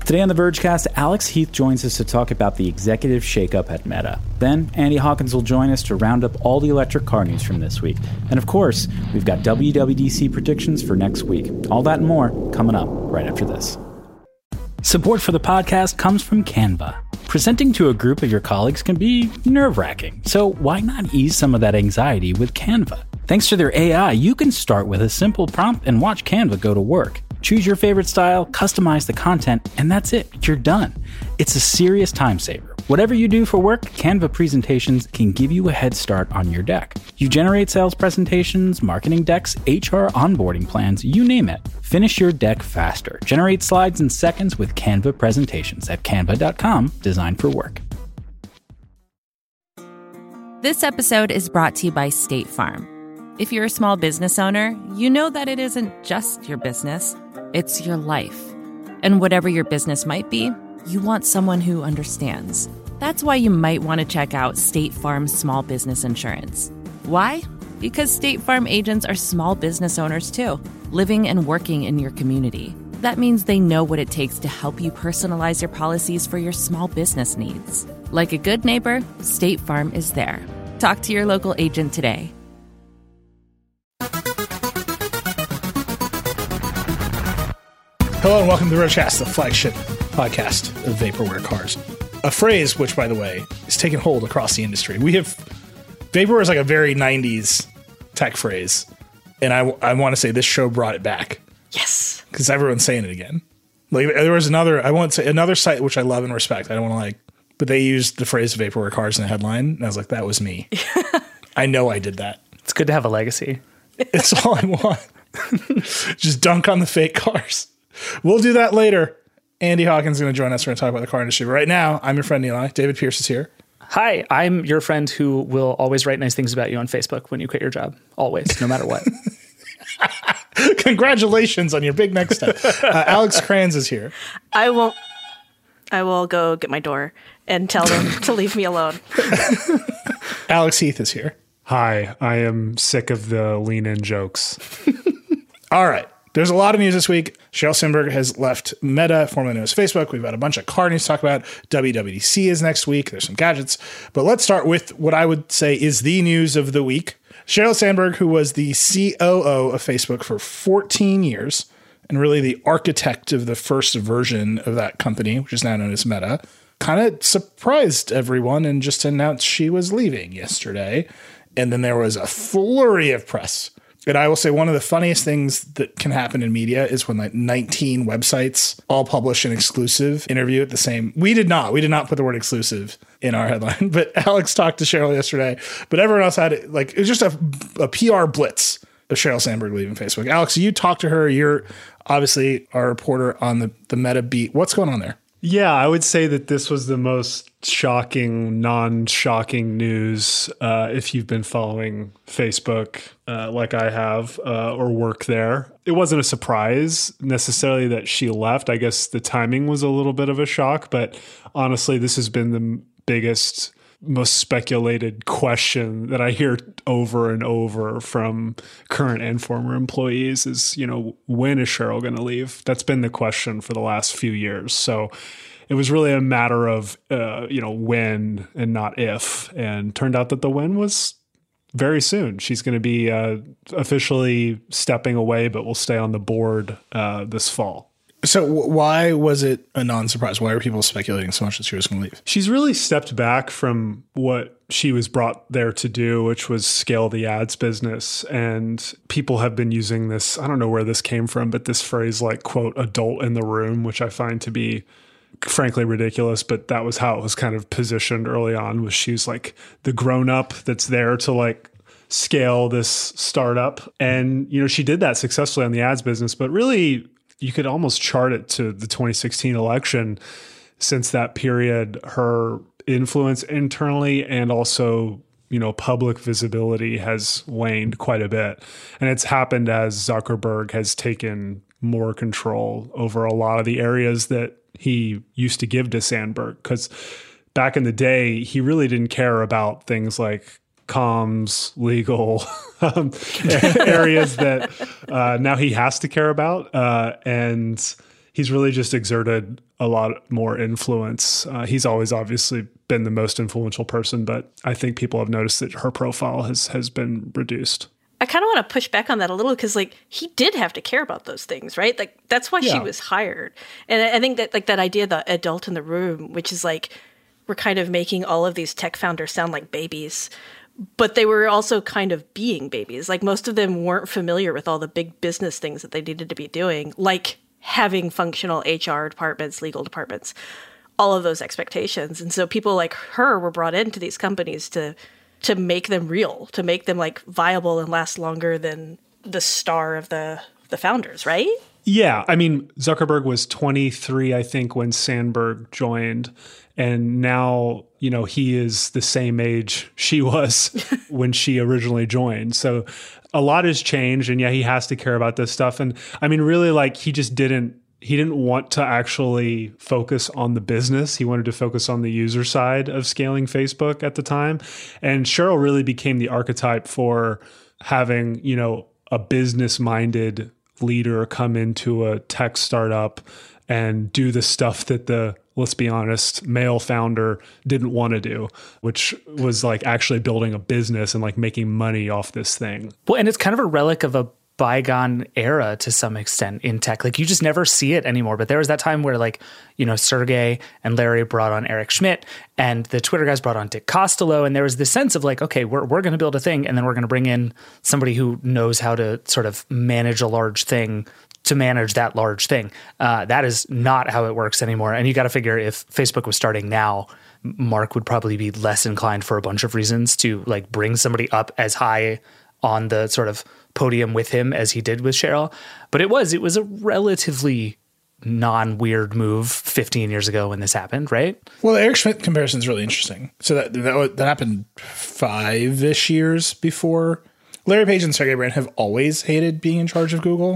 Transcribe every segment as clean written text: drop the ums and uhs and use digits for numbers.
Today on the Vergecast, Alex Heath joins us to talk about the executive shakeup at Meta. Then, Andy Hawkins will join us to round up all the electric car news from this week. And of course, we've got WWDC predictions for next week. All that and more coming up right after this. Support for the podcast comes from Canva. Presenting to a group of your colleagues can be nerve-wracking, so why not ease some of that anxiety with Canva? Thanks to their AI, you can start with a simple prompt and watch Canva go to work. Choose your favorite style, customize the content, and that's it. You're done. It's a serious time saver. Whatever you do for work, Canva presentations can give you a head start on your deck. You generate sales presentations, marketing decks, HR onboarding plans, you name it. Finish your deck faster. Generate slides in seconds with Canva presentations at canva.com, designed for work. This episode is brought to you by State Farm. If you're a small business owner, you know that it isn't just your business, it's your life. And whatever your business might be, you want someone who understands. That's why you might want to check out State Farm Small Business Insurance. Why? Because State Farm agents are small business owners too, living and working in your community. That means they know what it takes to help you personalize your policies for your small business needs. Like a good neighbor, State Farm is there. Talk to your local agent today. Hello and welcome to the Vergecast, the flagship podcast of vaporware cars. A phrase which, by the way, is taking hold across the industry. Vaporware is like a very 90s tech phrase, and I want to say this show brought it back. Yes. Because everyone's saying it again. Like there was another site which I love and respect. I don't want to but they used the phrase vaporware cars in the headline, and I was like, that was me. I know I did that. It's good to have a legacy. It's all I want. Just dunk on the fake cars. We'll do that later. Andy Hawkins is going to join us. We're going to talk about the car industry. But right now, I'm your friend Eli. David Pierce is here. Hi, I'm your friend who will always write nice things about you on Facebook when you quit your job. Always, no matter what. Congratulations on your big next step. Alex Kranz is here. I will go get my door and tell them to leave me alone. Alex Heath is here. Hi, I am sick of the lean-in jokes. All right. There's a lot of news this week. Sheryl Sandberg has left Meta, formerly known as Facebook. We've got a bunch of car news to talk about. WWDC is next week. There's some gadgets. But let's start with what I would say is the news of the week. Sheryl Sandberg, who was the COO of Facebook for 14 years, and really the architect of the first version of that company, which is now known as Meta, kind of surprised everyone and just announced she was leaving yesterday. And then there was a flurry of press. And I will say one of the funniest things that can happen in media is when like 19 websites all publish an exclusive interview at the same. We did not put the word exclusive in our headline, but Alex talked to Sheryl yesterday, but everyone else had it. Like, it was just a PR blitz of Sheryl Sandberg leaving Facebook. Alex, you talked to her. You're obviously our reporter on the Meta beat. What's going on there? Yeah, I would say that this was the most shocking, non-shocking news if you've been following Facebook like I have or work there. It wasn't a surprise necessarily that she left. I guess the timing was a little bit of a shock, but honestly, this has been the biggest, most speculated question that I hear over and over from current and former employees is, when is Sheryl going to leave? That's been the question for the last few years. So it was really a matter of, when and not if, and turned out that the when was very soon. She's going to be officially stepping away, but will stay on the board this fall. So why was it a non-surprise? Why were people speculating so much that she was going to leave? She's really stepped back from what she was brought there to do, which was scale the ads business. And people have been using this, I don't know where this came from, but this phrase like, quote, adult in the room, which I find to be frankly ridiculous. But that was how it was kind of positioned early on, was she's like the grown-up that's there to like scale this startup. And, she did that successfully on the ads business, but really you could almost chart it to the 2016 election. Since that period, her influence internally and also, public visibility has waned quite a bit. And it's happened as Zuckerberg has taken more control over a lot of the areas that he used to give to Sandberg. Because back in the day, he really didn't care about things like comms, legal areas that now he has to care about. And he's really just exerted a lot more influence. He's always obviously been the most influential person, but I think people have noticed that her profile has been reduced. I kind of want to push back on that a little because, like, he did have to care about those things, right? Like, that's why she was hired. And I think that, like, that idea, the adult in the room, which is like, we're kind of making all of these tech founders sound like babies, but they were also kind of being babies. Like, most of them weren't familiar with all the big business things that they needed to be doing, like having functional HR departments, legal departments, all of those expectations. And so people like her were brought into these companies to make them real, to make them like viable and last longer than the star of the founders, right? Yeah. I mean, Zuckerberg was 23, I think, when Sandberg joined. And now, you know, he is the same age she was when she originally joined. So a lot has changed. And yeah, he has to care about this stuff. And I mean, really, like, he didn't want to actually focus on the business. He wanted to focus on the user side of scaling Facebook at the time. And Sheryl really became the archetype for having, you know, a business-minded leader come into a tech startup and do the stuff that the, let's be honest, male founder didn't want to do, which was like actually building a business and like making money off this thing. Well, and it's kind of a relic of a bygone era to some extent in tech. Like, you just never see it anymore. But there was that time where, like, you know, Sergey and Larry brought on Eric Schmidt and the Twitter guys brought on Dick Costolo. And there was this sense of like, okay, we're going to build a thing, and then we're going to bring in somebody who knows how to sort of manage a large thing to manage that large thing. That is not how it works anymore. And you got to figure, if Facebook was starting now, Mark would probably be less inclined for a bunch of reasons to like bring somebody up as high on the sort of podium with him as he did with Sheryl. But it was a relatively non-weird move 15 years ago when this happened, right? Well, the Eric Schmidt comparison is really interesting. So that happened 5-ish years before. Larry Page and Sergey Brin have always hated being in charge of Google.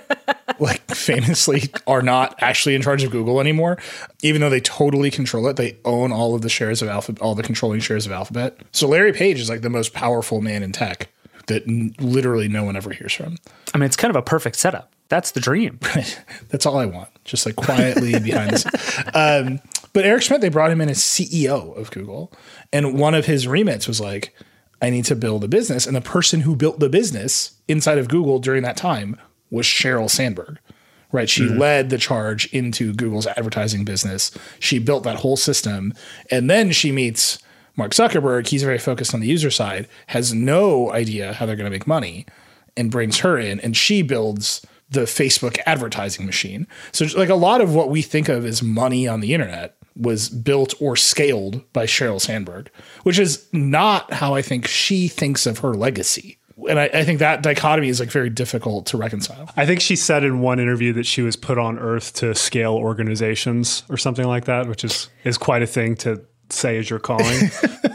Like, famously are not actually in charge of Google anymore, even though they totally control it. They own all of the shares of Alphabet, all the controlling shares of Alphabet. So Larry Page is like the most powerful man in tech that literally no one ever hears from. I mean, it's kind of a perfect setup. That's the dream. That's all I want. Just like quietly behind the scenes. But Eric Schmidt, they brought him in as CEO of Google. And one of his remits was like, I need to build a business. And the person who built the business inside of Google during that time was Sheryl Sandberg, right? She led the charge into Google's advertising business. She built that whole system. And then she meets Mark Zuckerberg. He's very focused on the user side, has no idea how they're going to make money, and brings her in. And she builds the Facebook advertising machine. So like a lot of what we think of as money on the internet was built or scaled by Sheryl Sandberg, which is not how I think she thinks of her legacy. And I think that dichotomy is like very difficult to reconcile. I think she said in one interview that she was put on Earth to scale organizations or something like that, which is quite a thing to say as your calling.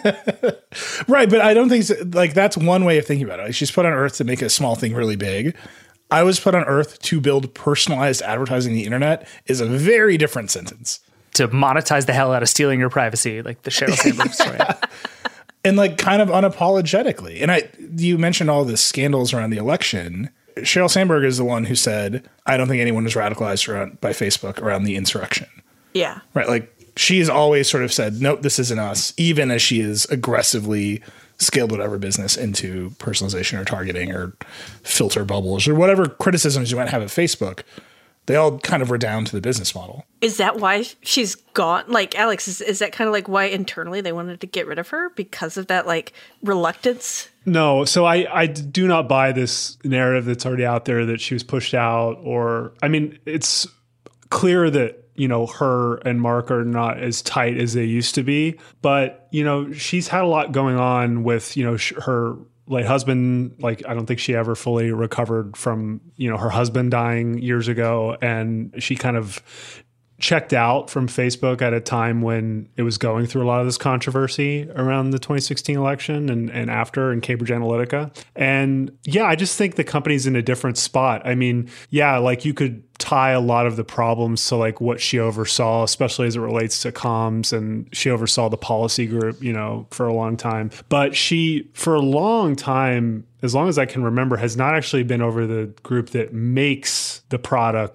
Right. But I don't think like that's one way of thinking about it. Like, she's put on Earth to make a small thing really big. I was put on Earth to build personalized advertising on the internet is a very different sentence. To monetize the hell out of stealing your privacy, like the Sheryl Sandberg story. And like kind of unapologetically. And you mentioned all the scandals around the election. Sheryl Sandberg is the one who said, I don't think anyone was radicalized by Facebook around the insurrection. Yeah. Right. Like, she's always sort of said, nope, this isn't us, even as she is aggressively scaled whatever business into personalization or targeting or filter bubbles or whatever criticisms you might have of Facebook. They all kind of redound to the business model. Is that why she's gone? Like, Alex, is that kind of like why internally they wanted to get rid of her because of that, like, reluctance? No. So I do not buy this narrative that's already out there that she was pushed out, or, I mean, it's clear that, you know, her and Mark are not as tight as they used to be, but, you know, she's had a lot going on with, you know, her late husband. Like, I don't think she ever fully recovered from, you know, her husband dying years ago. And she kind of checked out from Facebook at a time when it was going through a lot of this controversy around the 2016 election and after, in Cambridge Analytica. And yeah, I just think the company's in a different spot. I mean, yeah, like, you could tie a lot of the problems to like what she oversaw, especially as it relates to comms, and she oversaw the policy group, you know, for a long time. But she, for a long time, as long as I can remember, has not actually been over the group that makes the products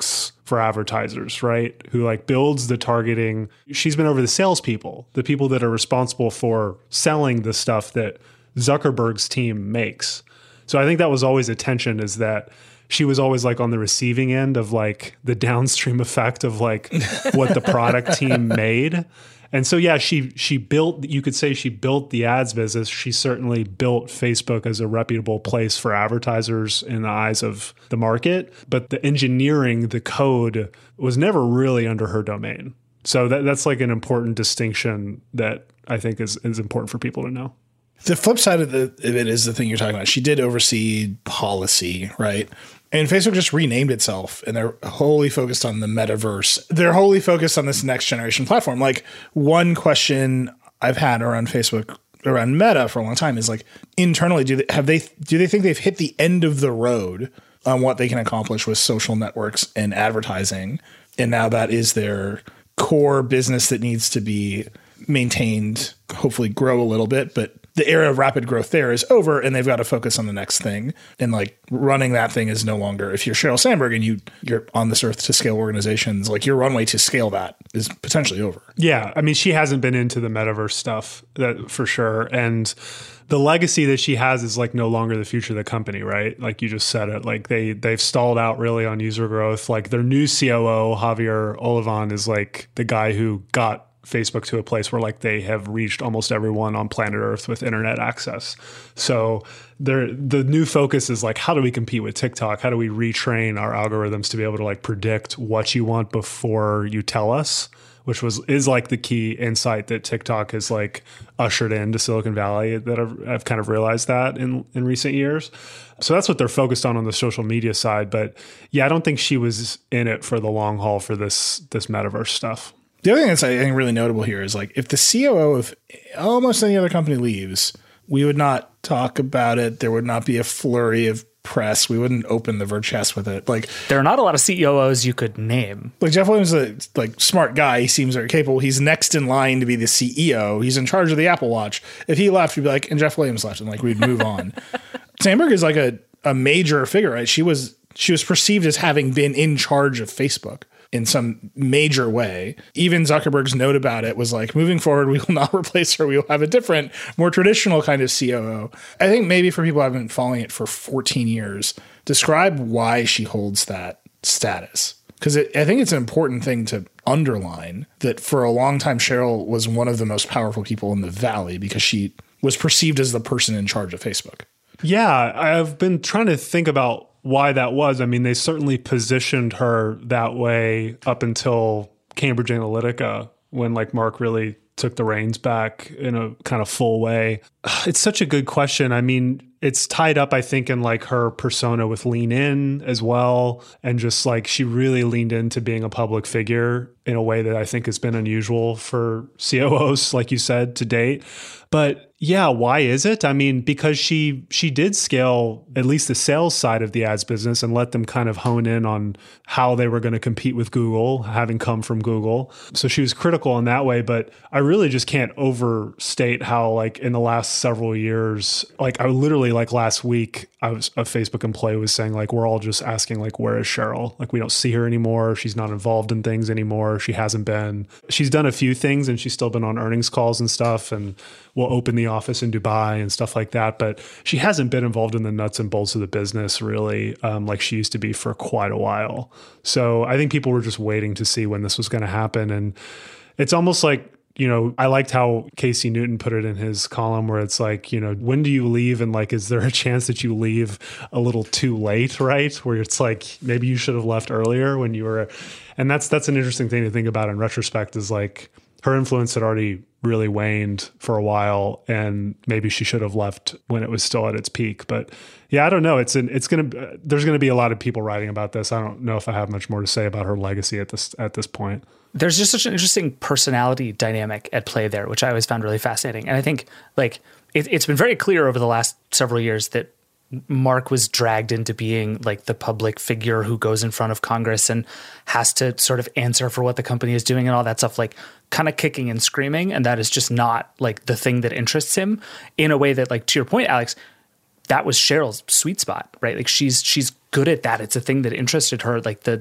for advertisers, right? Who like builds the targeting. She's been over the salespeople, the people that are responsible for selling the stuff that Zuckerberg's team makes. So I think that was always a tension, is that she was always like on the receiving end of like the downstream effect of like what the product team made. And so, yeah, she built, you could say she built the ads business. She certainly built Facebook as a reputable place for advertisers in the eyes of the market. But the engineering, the code was never really under her domain. So that's like an important distinction that I think is important for people to know. The flip side of it is the thing you're talking about. She did oversee policy, right? And Facebook just renamed itself, and they're wholly focused on the metaverse. They're wholly focused on this next generation platform. Like, one question I've had around Facebook, around Meta for a long time, is like, internally, do they think they've hit the end of the road on what they can accomplish with social networks and advertising? And now that is their core business that needs to be maintained, hopefully grow a little bit, but the era of rapid growth there is over, and they've got to focus on the next thing. And like, running that thing is no longer, if you're Sheryl Sandberg and you're on this earth to scale organizations, like, your runway to scale that is potentially over. Yeah. I mean, she hasn't been into the metaverse stuff, that for sure. And the legacy that she has is like no longer the future of the company, right? Like you just said it, like they've stalled out really on user growth. Like their new COO, Javier Olivan, is like the guy who got Facebook to a place where like they have reached almost everyone on planet Earth with internet access. So the new focus is like, how do we compete with TikTok? How do we retrain our algorithms to be able to like predict what you want before you tell us? Which is like the key insight that TikTok has like ushered into Silicon Valley, that I've kind of realized that in recent years. So that's what they're focused on the social media side. But yeah, I don't think she was in it for the long haul for this metaverse stuff. The other thing that's, I think, really notable here is like, if the COO of almost any other company leaves, we would not talk about it. There would not be a flurry of press. We wouldn't open the Vergecast with it. Like, there are not a lot of COOs you could name. Like, Jeff Williams is a smart guy. He seems very capable. He's next in line to be the CEO. He's in charge of the Apple Watch. If he left, we'd be like, and Jeff Williams left, and like, we'd move on. Sandberg is like a major figure, right? She was perceived as having been in charge of Facebook in some major way. Even Zuckerberg's note about it was like, moving forward, we will not replace her. We will have a different, more traditional kind of COO. I think maybe for people who have been following it for 14 years, describe why she holds that status. Because I think it's an important thing to underline that for a long time, Sheryl was one of the most powerful people in the Valley because she was perceived as the person in charge of Facebook. Yeah, I've been trying to think about why that was. I mean, they certainly positioned her that way up until Cambridge Analytica, when like Mark really took the reins back in a kind of full way. It's such a good question. I mean, it's tied up, I think, in like her persona with Lean In as well. And just like, she really leaned into being a public figure in a way that I think has been unusual for COOs, like you said, to date. But yeah, why is it? I mean, because she did scale at least the sales side of the ads business and let them kind of hone in on how they were going to compete with Google, having come from Google. So she was critical in that way. But I really just can't overstate how, like, in the last several years, like, I literally, like, last week, a Facebook employee was saying, like, we're all just asking, like, where is Sheryl? Like, we don't see her anymore. She's not involved in things anymore. She hasn't been. She's done a few things, and she's still been on earnings calls and stuff, and will open the office in Dubai and stuff like that. But she hasn't been involved in the nuts and bolts of the business really, like she used to be for quite a while. So I think people were just waiting to see when this was going to happen. And it's almost like, you know, I liked how Casey Newton put it in his column where it's like, you know, when do you leave? And like, is there a chance that you leave a little too late, right? Where it's like, maybe you should have left earlier when you were, and that's an interesting thing to think about in retrospect, is like, her influence had already really waned for a while, and maybe she should have left when it was still at its peak. But yeah, I don't know. There's going to be a lot of people writing about this. I don't know if I have much more to say about her legacy at this point. There's just such an interesting personality dynamic at play there, which I always found really fascinating. And I think like it's been very clear over the last several years that Mark was dragged into being like the public figure who goes in front of Congress and has to sort of answer for what the company is doing and all that stuff, like kind of kicking and screaming. And that is just not like the thing that interests him, in a way that, like, to your point, Alex, that was Sheryl's sweet spot, right? Like she's good at that. It's a thing that interested her. Like the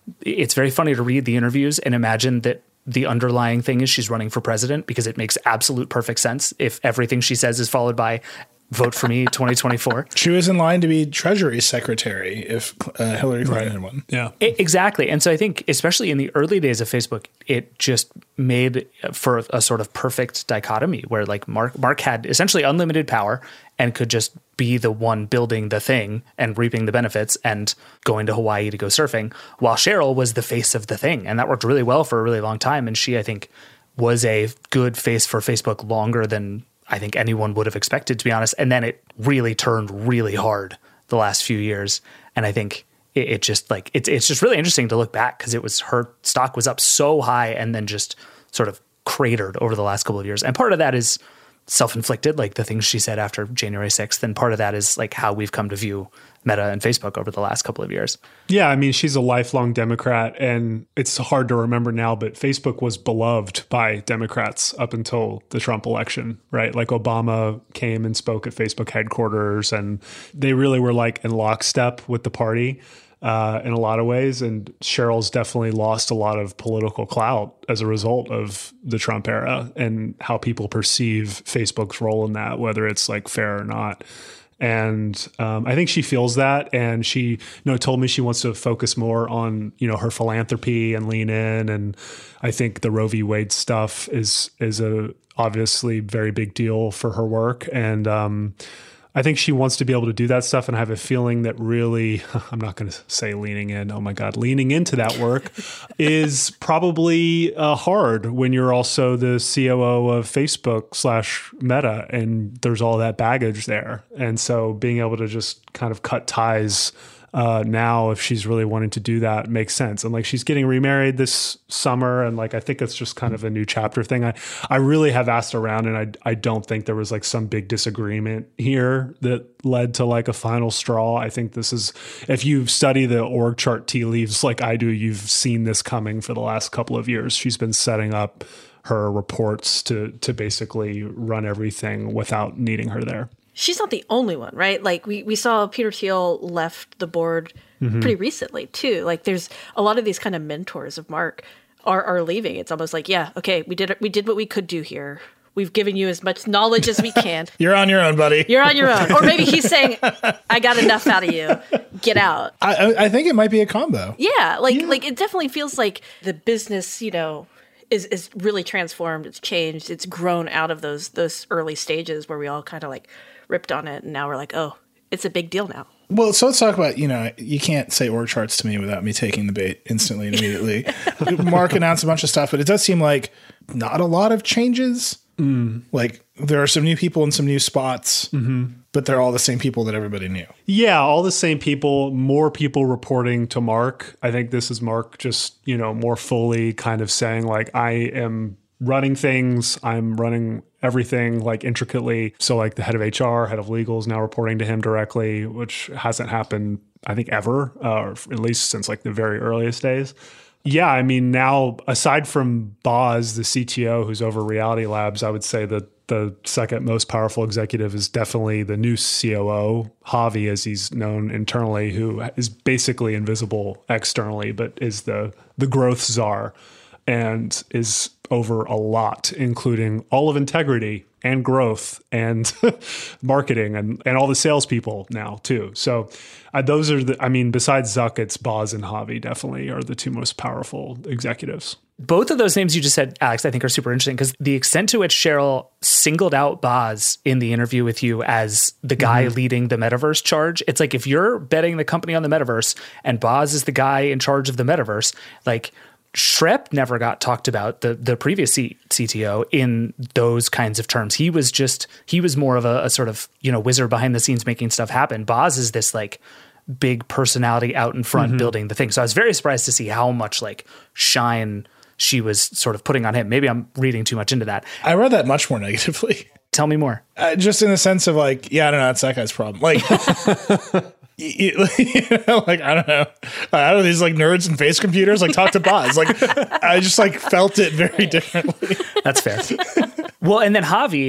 it's very funny to read the interviews and imagine that the underlying thing is she's running for president, because it makes absolute perfect sense if everything she says is followed by vote for me 2024. She was in line to be Treasury Secretary if Hillary Clinton had won. Yeah, exactly. And so I think, especially in the early days of Facebook, it just made for a sort of perfect dichotomy where like Mark had essentially unlimited power and could just be the one building the thing and reaping the benefits and going to Hawaii to go surfing, while Sheryl was the face of the thing. And that worked really well for a really long time. And she, I think, was a good face for Facebook longer than I think anyone would have expected, to be honest. And then it really turned really hard the last few years. And I think it just like, it's just really interesting to look back, because it was, her stock was up so high and then just sort of cratered over the last couple of years. And part of that is self-inflicted, like the things she said after January 6th. And part of that is like how we've come to view Meta and Facebook over the last couple of years. Yeah, I mean, she's a lifelong Democrat, and it's hard to remember now, but Facebook was beloved by Democrats up until the Trump election, right? Like Obama came and spoke at Facebook headquarters, and they really were like in lockstep with the party in a lot of ways. And Sheryl's definitely lost a lot of political clout as a result of the Trump era and how people perceive Facebook's role in that, whether it's like fair or not. And I think she feels that, and she told me she wants to focus more on her philanthropy and lean in. And I think the Roe v. Wade stuff is a obviously very big deal for her work, and I think she wants to be able to do that stuff. And I have a feeling that really, I'm not going to say leaning in. Oh my God, leaning into that work is probably hard when you're also the COO of Facebook/Meta, and there's all that baggage there. And so being able to just kind of cut ties now, if she's really wanting to do that, makes sense. And like, she's getting remarried this summer, and like, I think it's just kind of a new chapter thing. I really have asked around, and I don't think there was like some big disagreement here that led to like a final straw. I think this is, if you study the org chart tea leaves like I do, you've seen this coming for the last couple of years. She's been setting up her reports to basically run everything without needing her there. She's not the only one, right? Like we saw Peter Thiel left the board pretty recently too. Like there's a lot of these kind of mentors of Mark are leaving. It's almost like, yeah, okay, we did what we could do here. We've given you as much knowledge as we can. You're on your own, buddy. You're on your own. Or maybe he's saying, I got enough out of you. Get out. I think it might be a combo. Yeah, like it definitely feels like the business, is really transformed. It's changed. It's grown out of those early stages where we all kind of like ripped on it, and now we're like, oh, it's a big deal now. Well, so let's talk about, you can't say org charts to me without me taking the bait instantly and immediately. Mark announced a bunch of stuff, but it does seem like not a lot of changes. Like there are some new people in some new spots, but they're all the same people that everybody knew. Yeah, all the same people, more people reporting to Mark. I think this is Mark just, more fully kind of saying like, I am running things. I'm running everything like intricately. So like the head of HR, head of legal is now reporting to him directly, which hasn't happened, I think, ever, or at least since like the very earliest days. Yeah, I mean, now aside from Boz, the CTO who's over Reality Labs, I would say that the second most powerful executive is definitely the new COO, Javi, as he's known internally, who is basically invisible externally, but is the growth czar and is over a lot, including all of integrity and growth and marketing and all the salespeople now too. So those are besides Zuck, it's Boz and Javi definitely are the two most powerful executives. Both of those names you just said, Alex, I think are super interesting, because the extent to which Sheryl singled out Boz in the interview with you as the guy leading the metaverse charge, it's like, if you're betting the company on the metaverse and Boz is the guy in charge of the metaverse, like Shrep never got talked about, the previous CTO, in those kinds of terms. He was more of a sort of, wizard behind the scenes making stuff happen. Boz is this like big personality out in front building the thing. So I was very surprised to see how much like shine she was sort of putting on him. Maybe I'm reading too much into that. I read that much more negatively. Tell me more. Just in the sense of like, yeah, I don't know, it's that guy's problem. Like, like, I don't know, these like nerds and face computers, like talk to Boz. Like, I just like felt it very differently. That's fair. Well, and then Javi,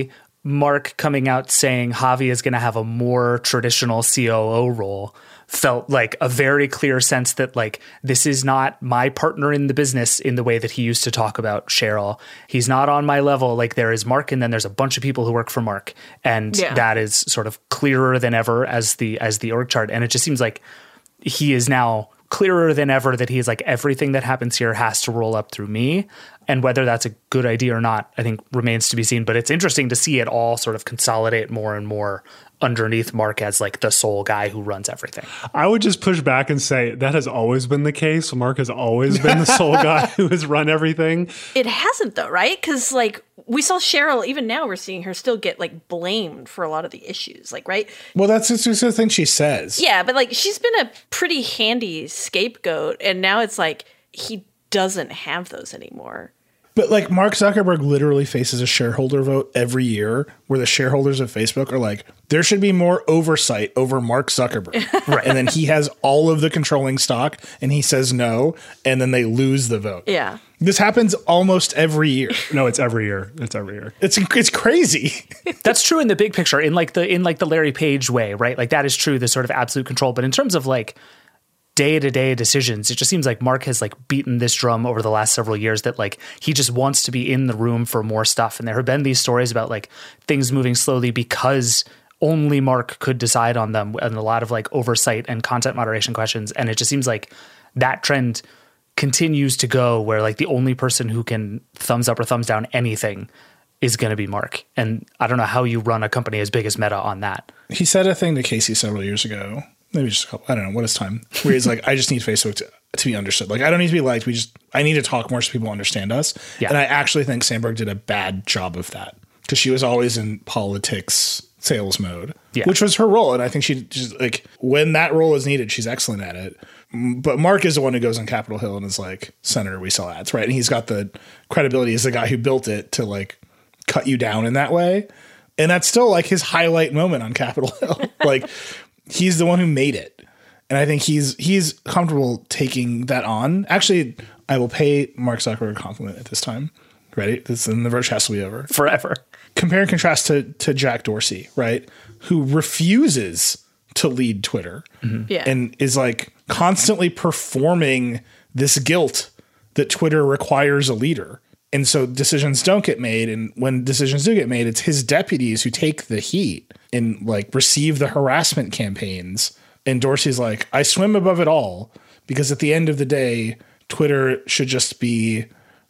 Mark coming out saying Javi is going to have a more traditional COO role felt like a very clear sense that like, this is not my partner in the business in the way that he used to talk about Cheryl. He's not on my level. Like there is Mark and then there's a bunch of people who work for Mark. And that is sort of clearer than ever as the org chart. And it just seems like he is now clearer than ever that he is like, everything that happens here has to roll up through me. And whether that's a good idea or not, I think remains to be seen. But it's interesting to see it all sort of consolidate more and more underneath Mark as like the sole guy who runs everything. I would just push back and say that has always been the case. Mark has always been the sole guy who has run everything. It hasn't though, right? Because like we saw Cheryl, even now we're seeing her still get like blamed for a lot of the issues, like, right? Well, that's just the thing she says. Yeah, but like she's been a pretty handy scapegoat, and now it's like he doesn't have those anymore. But like Mark Zuckerberg literally faces a shareholder vote every year where the shareholders of Facebook are like, there should be more oversight over Mark Zuckerberg. Right. And then he has all of the controlling stock and he says no. And then they lose the vote. Yeah. This happens almost every year. No, it's every year. It's every year. It's crazy. That's true in the big picture, in the Larry Page way, right? Like that is true, the sort of absolute control. But in terms of like day-to-day decisions, it just seems like Mark has like beaten this drum over the last several years that like he just wants to be in the room for more stuff. And there have been these stories about like things moving slowly because only Mark could decide on them, and a lot of like oversight and content moderation questions. And it just seems like that trend continues to go where like the only person who can thumbs up or thumbs down anything is going to be Mark. And I don't know how you run a company as big as Meta on that. He said a thing to Casey several years ago. Maybe just a couple, I don't know, what is time? Where he's like, I just need Facebook to be understood. Like, I don't need to be liked. I need to talk more so people understand us. Yeah. And I actually think Sandberg did a bad job of that because she was always in politics sales mode, which was her role. And I think she just like, when that role is needed, she's excellent at it. But Mark is the one who goes on Capitol Hill and is like, Senator, we sell ads, right? And he's got the credibility as the guy who built it to like cut you down in that way. And that's still like his highlight moment on Capitol Hill. Like, he's the one who made it. And I think he's comfortable taking that on. Actually, I will pay Mark Zuckerberg a compliment at this time. Ready? Then the Verge has to be over. Forever. Compare and contrast to Jack Dorsey, right? Who refuses to lead Twitter. Mm-hmm. Yeah. And is like constantly performing this guilt that Twitter requires a leader. And so decisions don't get made. And when decisions do get made, it's his deputies who take the heat and like receive the harassment campaigns. And Dorsey's like, I swim above it all because at the end of the day, Twitter should just be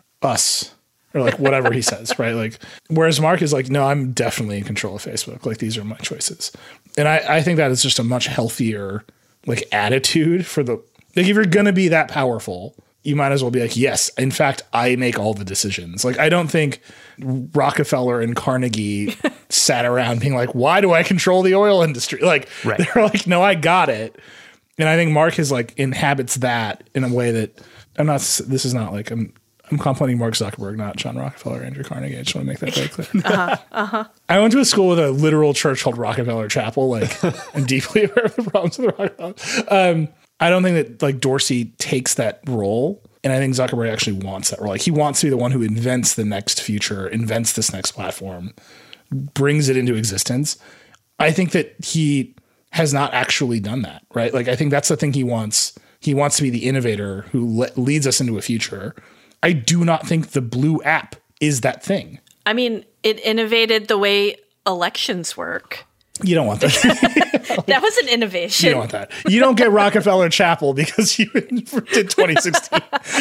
us or like whatever he says, right? Like, whereas Mark is like, no, I'm definitely in control of Facebook. Like, these are my choices. And I think that is just a much healthier like attitude for the, like, if you're going to be that powerful, you might as well be like, yes, in fact, I make all the decisions. Like, I don't think Rockefeller and Carnegie sat around being like, why do I control the oil industry? Like, right. They're like, no, I got it. And I think Mark is like inhabits that in a way that this is not like, I'm complimenting Mark Zuckerberg, not John Rockefeller or Andrew Carnegie. I just want to make that very clear. I went to a school with a literal church called Rockefeller Chapel. Like, I'm deeply aware of the problems with Rockefeller. I don't think that like Dorsey takes that role. And I think Zuckerberg actually wants that role. Like, he wants to be the one who invents the next future, invents this next platform, brings it into existence. I think that he has not actually done that, right? Like, I think that's the thing he wants. He wants to be the innovator who leads us into a future. I do not think the Blue app is that thing. I mean, it innovated the way elections work. You don't want that. That was an innovation. You don't want that. You don't get Rockefeller Chapel because you did 2016.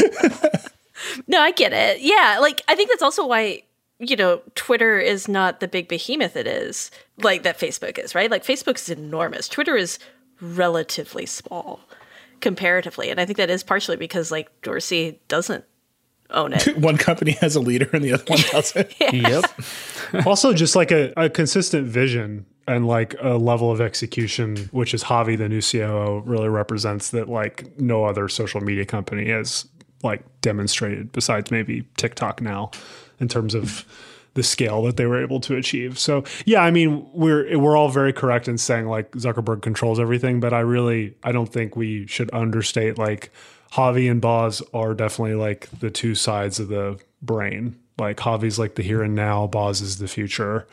No, I get it. Yeah, like, I think that's also why, you know, Twitter is not the big behemoth it is, like that Facebook is, right? Like, Facebook is enormous. Twitter is relatively small comparatively. And I think that is partially because, like, Dorsey doesn't own it. One company has a leader and the other one doesn't. Yep. Also, just like a consistent vision and like a level of execution, which is Javi, the new COO, really represents that like no other social media company has like demonstrated besides maybe TikTok now in terms of the scale that they were able to achieve. So yeah, I mean, we're all very correct in saying like Zuckerberg controls everything, but I don't think we should understate like Javi and Boz are definitely like the two sides of the brain. Like, Javi's like the here and now, Boz is the future.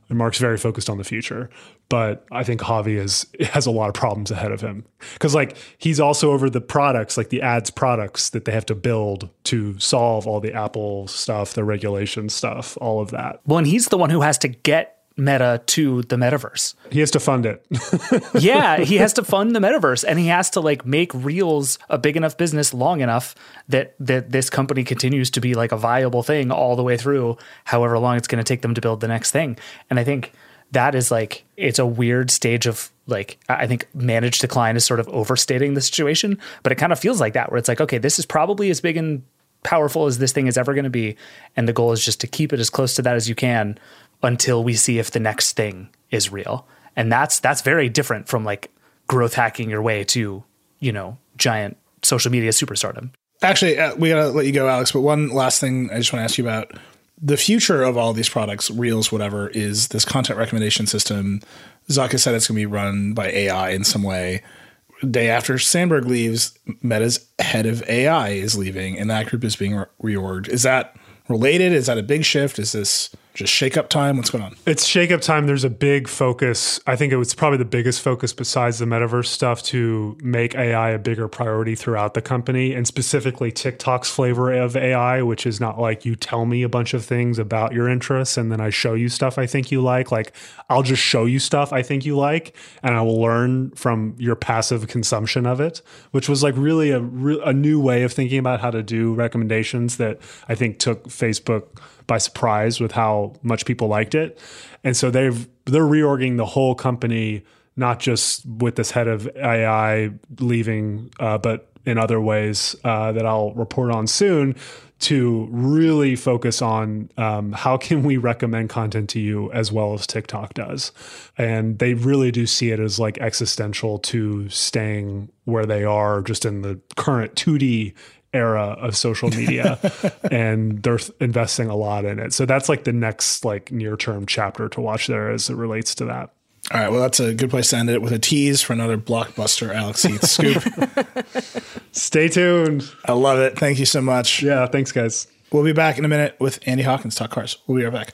And Mark's very focused on the future. But I think Javi has a lot of problems ahead of him. Because like he's also over the products, like the ads products that they have to build to solve all the Apple stuff, the regulation stuff, all of that. Well, and he's the one who has to get Meta to the metaverse. He has to fund it. Yeah, he has to fund the metaverse, and he has to like make Reels a big enough business long enough that this company continues to be like a viable thing all the way through, however long it's going to take them to build the next thing. And I think that is like, it's a weird stage of like, I think managed decline is sort of overstating the situation, but it kind of feels like that, where it's like, okay, this is probably as big and powerful as this thing is ever going to be. And the goal is just to keep it as close to that as you can until we see if the next thing is real. And that's very different from like growth hacking your way to, you know, giant social media superstardom. Actually, we got to let you go, Alex, but one last thing I just want to ask you about. The future of all these products, Reels, whatever, is this content recommendation system. Zuck has said it's going to be run by AI in some way. Day after Sandberg leaves, Meta's head of AI is leaving, and that group is being reorged. Is that related? Is that a big shift? Is this just shake-up time? What's going on? It's shake-up time. There's a big focus. I think it was probably the biggest focus besides the metaverse stuff to make AI a bigger priority throughout the company, and specifically TikTok's flavor of AI, which is not like you tell me a bunch of things about your interests and then I show you stuff I think you like. Like I'll just show you stuff I think you like and I will learn from your passive consumption of it, which was like really a new way of thinking about how to do recommendations that I think took Facebook by surprise with how much people liked it. And so they're reorging the whole company, not just with this head of AI leaving, but in other ways that I'll report on soon, to really focus on how can we recommend content to you as well as TikTok does. And they really do see it as like existential to staying where they are just in the current 2D era of social media. And they're investing a lot in it. So that's like the next like near-term chapter to watch there as it relates to that. All right, well, that's a good place to end it with a tease for another blockbuster Alex Heath scoop. Stay tuned. I love it. Thank you so much. Yeah, thanks, guys. We'll be back in a minute with Andy Hawkins Talk Cars. We'll be right back.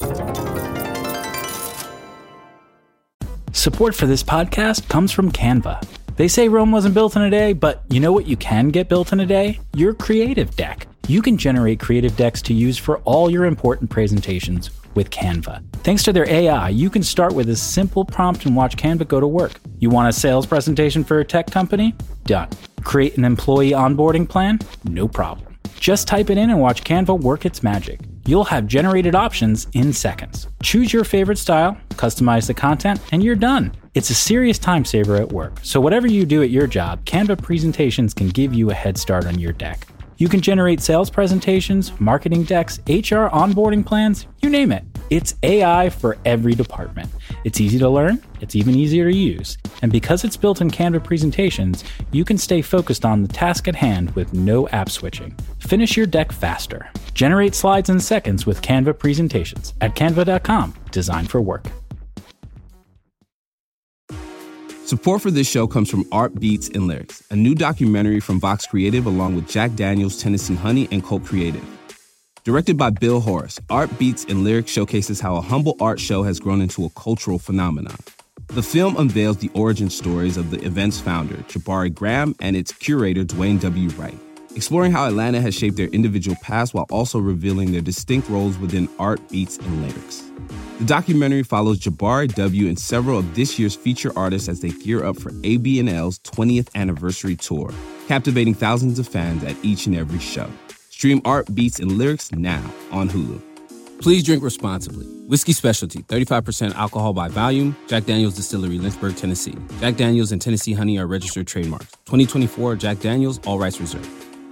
Support for this podcast comes from Canva. They say Rome wasn't built in a day, but you know what you can get built in a day? Your creative deck. You can generate creative decks to use for all your important presentations with Canva. Thanks to their AI, you can start with a simple prompt and watch Canva go to work. You want a sales presentation for a tech company? Done. Create an employee onboarding plan? No problem. Just type it in and watch Canva work its magic. You'll have generated options in seconds. Choose your favorite style, customize the content, and you're done. It's a serious time saver at work. So whatever you do at your job, Canva presentations can give you a head start on your deck. You can generate sales presentations, marketing decks, HR onboarding plans, you name it. It's AI for every department. It's easy to learn, it's even easier to use. And because it's built in Canva presentations, you can stay focused on the task at hand with no app switching. Finish your deck faster. Generate slides in seconds with Canva presentations at canva.com, designed for work. Support for this show comes from Art Beats and Lyrics, a new documentary from Vox Creative along with Jack Daniels, Tennessee Honey, and Colt Creative. Directed by Bill Horace, Art Beats and Lyrics showcases how a humble art show has grown into a cultural phenomenon. The film unveils the origin stories of the event's founder, Jabari Graham, and its curator, Dwayne W. Wright, exploring how Atlanta has shaped their individual paths while also revealing their distinct roles within Art Beats and Lyrics. The documentary follows Jabari W. and several of this year's feature artists as they gear up for AB&L's 20th anniversary tour, captivating thousands of fans at each and every show. Stream Art Beats and Lyrics now on Hulu. Please drink responsibly. Whiskey Specialty, 35% alcohol by volume. Jack Daniels Distillery, Lynchburg, Tennessee. Jack Daniels and Tennessee Honey are registered trademarks. 2024 Jack Daniels, all rights reserved.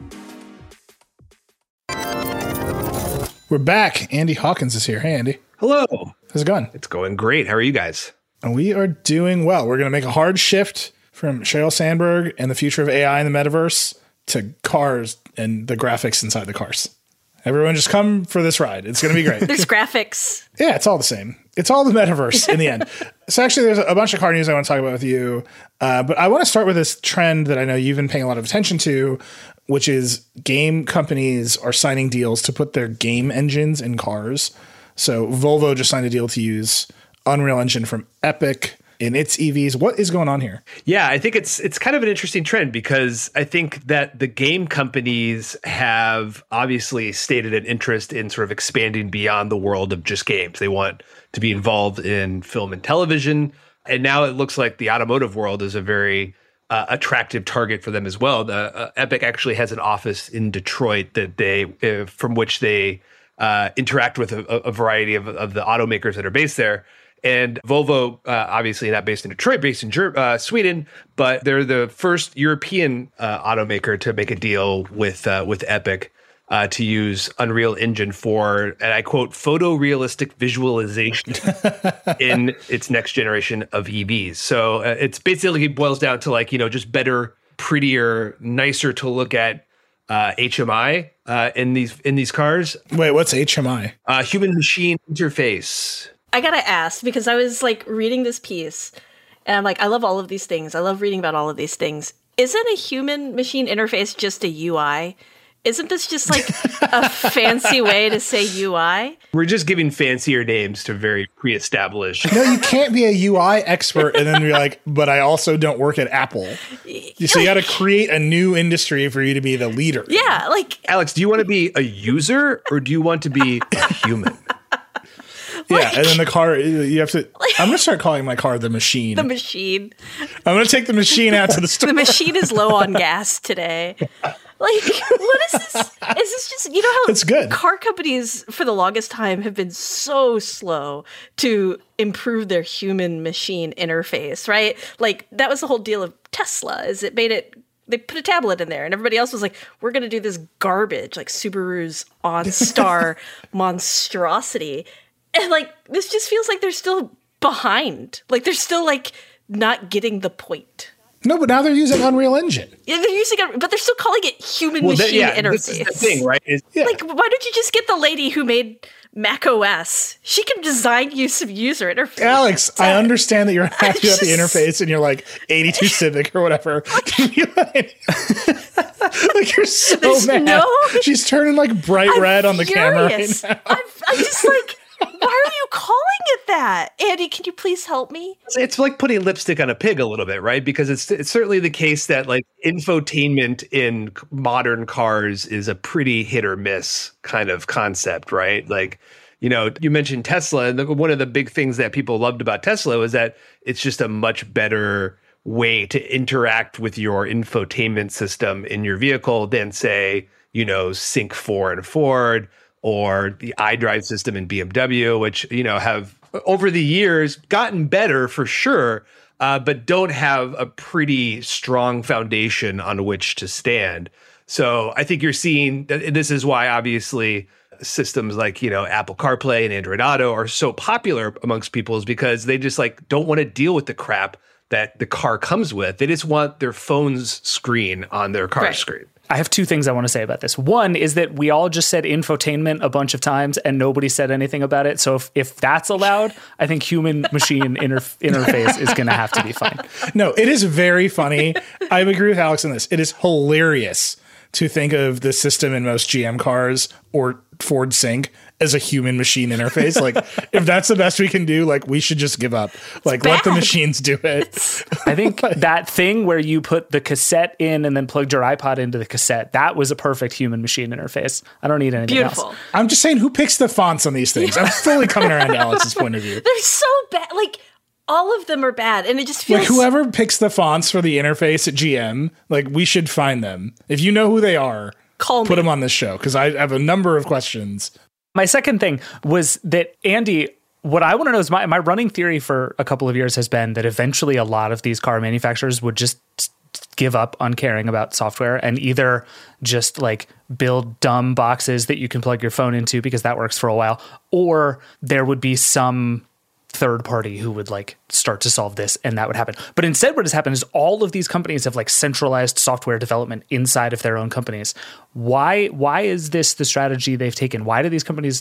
We're back. Andy Hawkins is here. Hey, Andy. Hello. How's it going? It's going great. How are you guys? And we are doing well. We're going to make a hard shift from Sheryl Sandberg and the future of AI in the metaverse to cars and the graphics inside the cars. Everyone just come for this ride. It's going to be great. There's graphics. Yeah, it's all the same. It's all the metaverse in the end. So actually, there's a bunch of car news I want to talk about with you. But I want to start with this trend that I know you've been paying a lot of attention to, which is game companies are signing deals to put their game engines in cars. So Volvo just signed a deal to use Unreal Engine from Epic in its EVs. What is going on here? Yeah, I think it's kind of an interesting trend because I think that the game companies have obviously stated an interest in sort of expanding beyond the world of just games. They want to be involved in film and television. And now it looks like the automotive world is a very attractive target for them as well. Epic actually has an office in Detroit that they, from which they interact with a variety of the automakers that are based there. And Volvo, obviously not based in Detroit, based in Sweden, but they're the first European automaker to make a deal with Epic to use Unreal Engine for, and I quote, photorealistic visualization in its next generation of EVs. So it's basically boils down to like, just better, prettier, nicer to look at HMI in these cars. Wait, what's HMI? Human machine interface. I gotta ask, because I was like reading this piece and I'm like, I love all of these things. I love reading about all of these things. Isn't a human machine interface just a UI? Isn't this just like a fancy way to say UI? We're just giving fancier names to very pre-established. No, you can't be a UI expert and then be like, but I also don't work at Apple. So you got to create a new industry for you to be the leader. Yeah, like Alex, do you want to be a user or do you want to be a human? Yeah, and then the car, you have to, I'm going to start calling my car the machine. The machine. I'm going to take the machine out to the store. The machine is low on gas today. Like, what is this? Is this just, you know how it's good. Car companies for the longest time have been so slow to improve their human machine interface, right? Like, that was the whole deal of Tesla, is it made it, they put a tablet in there and everybody else was like, we're going to do this garbage, like Subaru's OnStar monstrosity. And like, this just feels like they're still behind. Like, they're still like not getting the point. No, but now they're using Unreal Engine. Yeah, they're using it, but they're still calling it human machine interface. This is the thing, right? Like, why don't you just get the lady who made Mac OS? She can design you some user interface. Alex, I understand that you're happy about the interface and you're like 82 Civic or whatever. Like you're so mad. She's turning like bright red on the camera right now. I'm just like, why are you calling it that? Andy, can you please help me? It's like putting lipstick on a pig a little bit, right? Because it's certainly the case that like infotainment in modern cars is a pretty hit or miss kind of concept, right? Like, you mentioned Tesla, and one of the big things that people loved about Tesla was that it's just a much better way to interact with your infotainment system in your vehicle than, say, Sync 4 in Ford, or the iDrive system in BMW, which, have over the years gotten better for sure, but don't have a pretty strong foundation on which to stand. So I think you're seeing, this is why obviously systems like, Apple CarPlay and Android Auto are so popular amongst people, is because they just like don't want to deal with the crap that the car comes with. They just want their phone's screen on their car screen. I have two things I want to say about this. One is that we all just said infotainment a bunch of times and nobody said anything about it. So if that's allowed, I think human-machine interface is going to have to be fine. No, it is very funny. I agree with Alex on this. It is hilarious to think of the system in most GM cars or Ford Sync as a human machine interface. Like, if that's the best we can do, like, we should just give up. Like, let the machines do it. I think that thing where you put the cassette in and then plugged your iPod into the cassette, that was a perfect human machine interface. I don't need anything else. I'm just saying, who picks the fonts on these things? I'm fully coming around to Alex's point of view. They're so bad. Like, all of them are bad, and it just feels like whoever picks the fonts for the interface at GM, like, we should find them. If you know who they are, put them on this show, because I have a number of questions. My second thing was that, Andy, what I want to know is my running theory for a couple of years has been that eventually a lot of these car manufacturers would just give up on caring about software and either just like build dumb boxes that you can plug your phone into because that works for a while, or there would be some third party who would like start to solve this and that would happen. But instead what has happened is all of these companies have like centralized software development inside of their own companies. Why is this the strategy they've taken? Why do these companies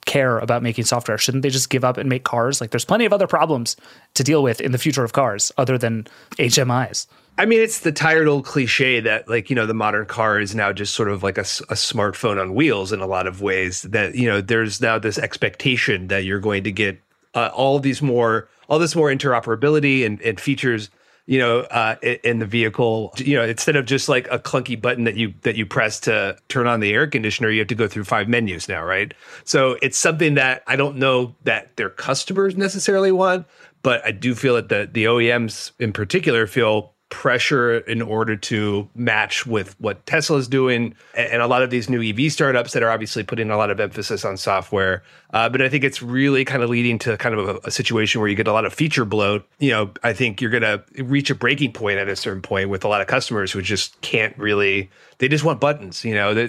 care about making software? Shouldn't they just give up and make cars? Like, there's plenty of other problems to deal with in the future of cars other than HMIs. I mean, it's the tired old cliche that, like, the modern car is now just sort of like a smartphone on wheels in a lot of ways, that, there's now this expectation that you're going to get all this more interoperability and features, in the vehicle. Instead of just like a clunky button that you press to turn on the air conditioner, you have to go through 5 menus now, right? So it's something that I don't know that their customers necessarily want, but I do feel that the OEMs in particular feel pressure in order to match with what Tesla is doing, and a lot of these new EV startups that are obviously putting a lot of emphasis on software. But I think it's really kind of leading to kind of a situation where you get a lot of feature bloat. I think you're going to reach a breaking point at a certain point with a lot of customers who just can't really, they just want buttons.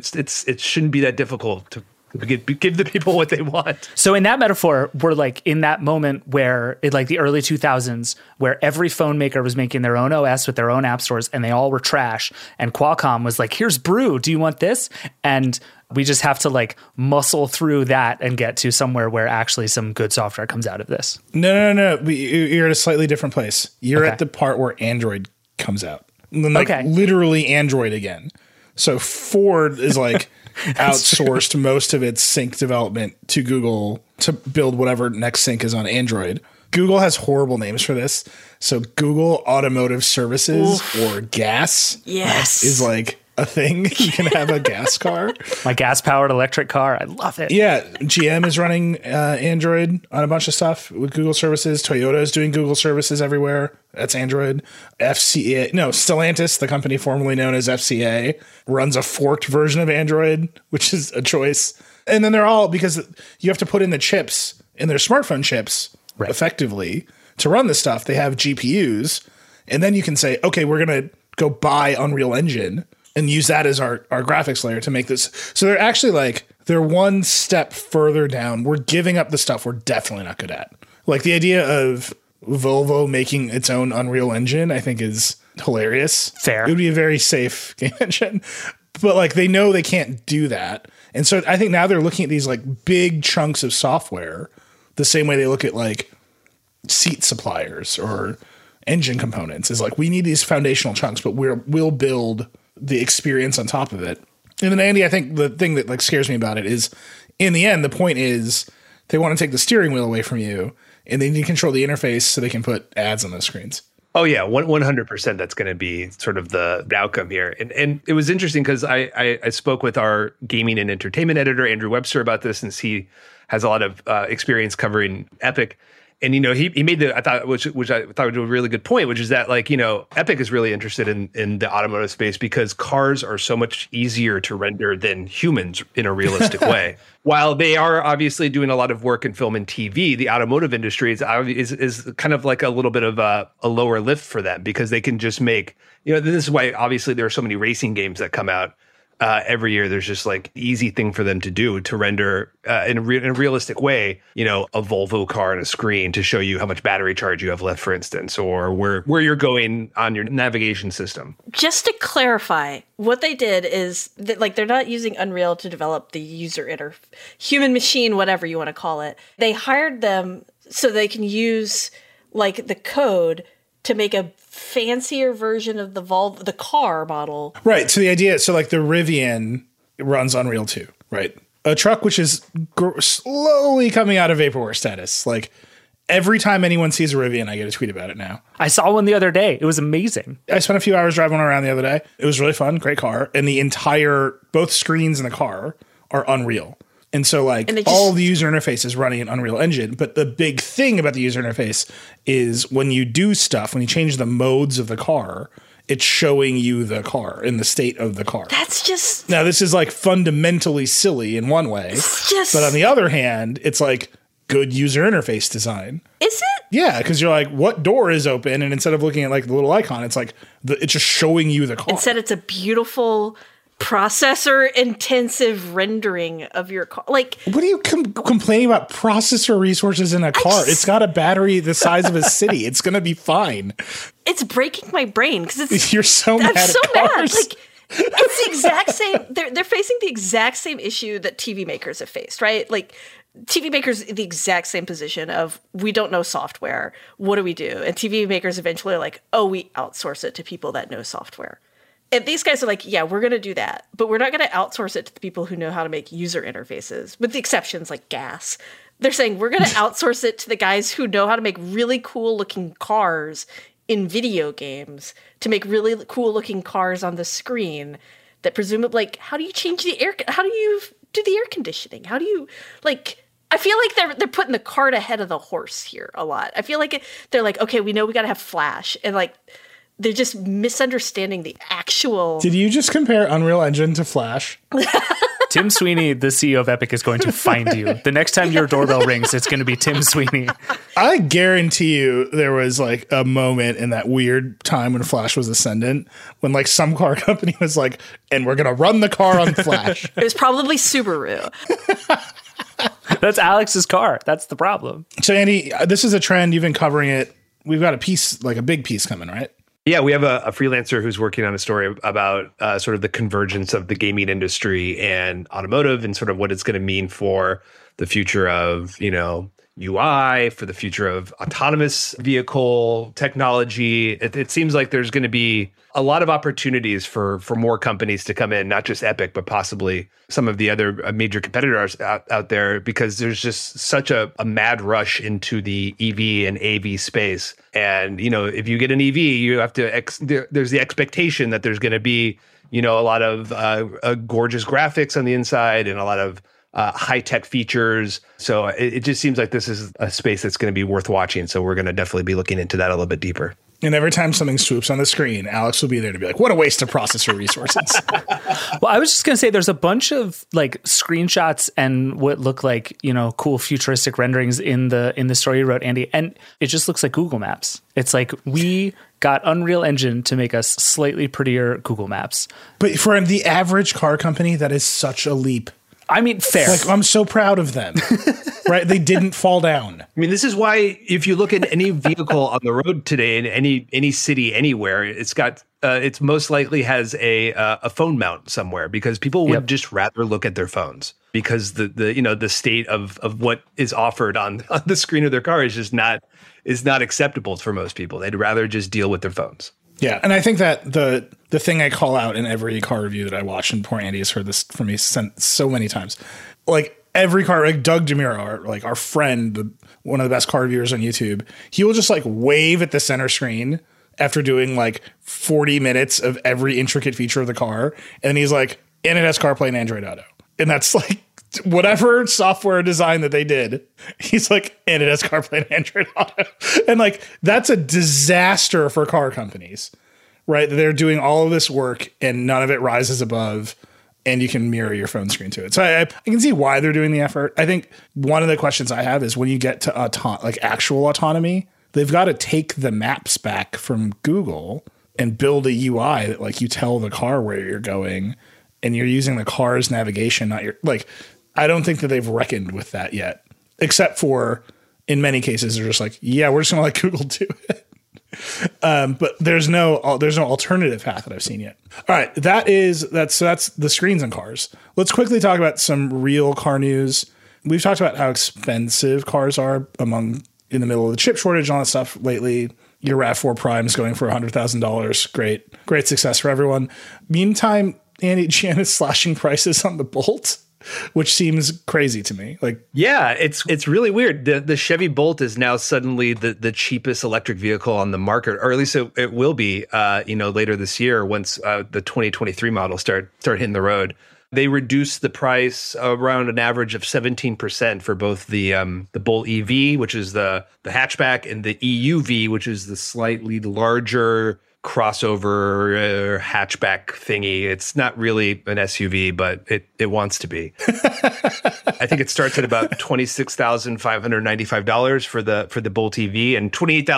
It shouldn't be that difficult to give the people what they want. So in that metaphor, we're like in that moment where in like the early 2000s, where every phone maker was making their own OS with their own app stores and they all were trash. And Qualcomm was like, here's Brew. Do you want this? And we just have to like muscle through that and get to somewhere where actually some good software comes out of this. No. You're at a slightly different place. You're at the part where Android comes out. Like literally Android again. So Ford is like outsourced most of its sync development to Google to build whatever next sync is on Android. Google has horrible names for this. So Google Automotive Services or GAS is like a thing. You can have a gas car. My gas-powered electric car. I love it. Yeah. GM is running Android on a bunch of stuff with Google services. Toyota is doing Google services everywhere. That's Android. Stellantis, the company formerly known as FCA, runs a forked version of Android, which is a choice. And then they're all, because you have to put in the chips in their smartphone chips effectively to run this stuff. They have GPUs. And then you can say, okay, we're going to go buy Unreal Engine and use that as our graphics layer to make this. So they're actually like, they're one step further down. We're giving up the stuff we're definitely not good at. Like the idea of Volvo making its own Unreal Engine, I think is hilarious. Fair. It would be a very safe game engine. But like they know they can't do that. And so I think now they're looking at these like big chunks of software the same way they look at like seat suppliers or engine components. Is like, we need these foundational chunks, but we'll build the experience on top of it. And then Andy, I think the thing that like scares me about it is in the end, the point is they want to take the steering wheel away from you and they need to control the interface so they can put ads on those screens. Oh yeah, 100%. That's going to be sort of the outcome here. And it was interesting because I spoke with our gaming and entertainment editor, Andrew Webster, about this, since he has a lot of experience covering Epic. And, he made which I thought was a really good point, which is that like, Epic is really interested in the automotive space because cars are so much easier to render than humans in a realistic way. While they are obviously doing a lot of work in film and TV, the automotive industry is kind of like a little bit of a lower lift for them because they can just make, this is why obviously there are so many racing games that come out every year. There's just like easy thing for them to do to render in a realistic way, a Volvo car on a screen to show you how much battery charge you have left, for instance, or where you're going on your navigation system. Just to clarify, what they did is that, like, they're not using Unreal to develop the user human machine, whatever you want to call it. They hired them so they can use like the code to make a fancier version of the car model. Right. So the idea, so like the Rivian runs Unreal 2, right? A truck which is slowly coming out of vaporware status. Like every time anyone sees a Rivian, I get a tweet about it now. I saw one the other day. It was amazing. I spent a few hours driving around the other day. It was really fun. Great car. And both screens in the car are Unreal. And so like all the user interface is running in Unreal Engine. But the big thing about the user interface is when you do stuff, when you change the modes of the car, it's showing you the car in the state of the car. That's just... Now, this is like fundamentally silly in one way. But on the other hand, it's like good user interface design. Is it? Yeah, because you're like, what door is open? And instead of looking at like the little icon, it's like it's just showing you the car. Instead, it's a beautiful processor intensive rendering of your car. Like, what are you complaining about processor resources in a car? It's got a battery the size of a city. It's gonna be fine. It's breaking my brain because it's you're so mad. I'm so mad. Like, It's the exact same. They're facing the exact same issue that TV makers have faced, right? Like TV makers in the exact same position of we don't know software. What do we do? And TV makers eventually are like, oh, we outsource it to people that know software. And these guys are like, yeah, we're going to do that, but we're not going to outsource it to the people who know how to make user interfaces, with the exceptions like Gas. They're saying we're going to outsource it to the guys who know how to make really cool looking cars in video games, to make really cool looking cars on the screen that presumably, like, how do you change the air? How do you do the air conditioning? How do you, like, I feel like they're putting the cart ahead of the horse here a lot. I feel like they're like, okay, we know we got to have Flash, and like, they're just misunderstanding the actual. Did you just compare Unreal Engine to Flash? Tim Sweeney, the CEO of Epic, is going to find you. The next time your doorbell rings, it's going to be Tim Sweeney. I guarantee you there was like a moment in that weird time when Flash was ascendant, when like some car company was like, and we're going to run the car on Flash. It was probably Subaru. That's Alex's car. That's the problem. So Andy, this is a trend. You've been covering it. We've got a piece, like a big piece coming, right? Yeah, we have a freelancer who's working on a story about sort of the convergence of the gaming industry and automotive, and sort of what it's going to mean for the future of, you know, UI, for the future of autonomous vehicle technology. It seems like there's going to be a lot of opportunities for more companies to come in, not just Epic, but possibly some of the other major competitors out there, because there's just such a mad rush into the EV and AV space. And, you know, if you get an EV, you have to, there's the expectation that there's going to be, you know, a lot of gorgeous graphics on the inside and a lot of high-tech features. So it just seems like this is a space that's going to be worth watching. So we're going to definitely be looking into that a little bit deeper. And every time something swoops on the screen, Alex will be there to be like, what a waste of processor resources. Well, I was just going to say there's a bunch of like screenshots and what look like, you know, cool futuristic renderings in the story you wrote, Andy. And it just looks like Google Maps. It's like we got Unreal Engine to make us slightly prettier Google Maps. But for the average car company, that is such a leap. I mean, fair. Like, I'm so proud of them, right? They didn't fall down. I mean, this is why if you look at any vehicle on the road today in any city anywhere, it's got it's most likely has a phone mount somewhere, because people would just rather look at their phones, because the you know, the state of what is offered on the screen of their car is just not acceptable for most people. They'd rather just deal with their phones. Yeah, and I think that the thing I call out in every car review that I watch, and poor Andy has heard this from me so many times, like every car, like Doug DeMuro, our friend, one of the best car reviewers on YouTube, he will just like wave at the center screen after doing like 40 minutes of every intricate feature of the car, and he's like, and it has CarPlay and Android Auto, and that's like whatever software design that they did, he's like, and it has CarPlay and Android Auto. And like, that's a disaster for car companies, right? They're doing all of this work and none of it rises above, and you can mirror your phone screen to it. So I can see why they're doing the effort. I think one of the questions I have is when you get to like actual autonomy, they've got to take the maps back from Google and build a UI that like you tell the car where you're going, and you're using the car's navigation, not your, like, I don't think that they've reckoned with that yet, except for in many cases, they're just like, yeah, we're just going to let Google do it. But there's no alternative path that I've seen yet. All right. That's the screens on cars. Let's quickly talk about some real car news. We've talked about how expensive cars are in the middle of the chip shortage and all that stuff lately. Your RAV4 Prime is going for $100,000. Great success for everyone. Meantime, Andy, GM is slashing prices on the Bolt, which seems crazy to me. Like, yeah, it's really weird. The Chevy Bolt is now suddenly the cheapest electric vehicle on the market, or at least it will be, later this year once the 2023 models start hitting the road. They reduced the price around an average of 17% for both the Bolt EV, which is the hatchback, and the EUV, which is the slightly larger crossover hatchback thingy. It's not really an SUV, but it wants to be. I think it starts at about $26,595 for the Bolt EV and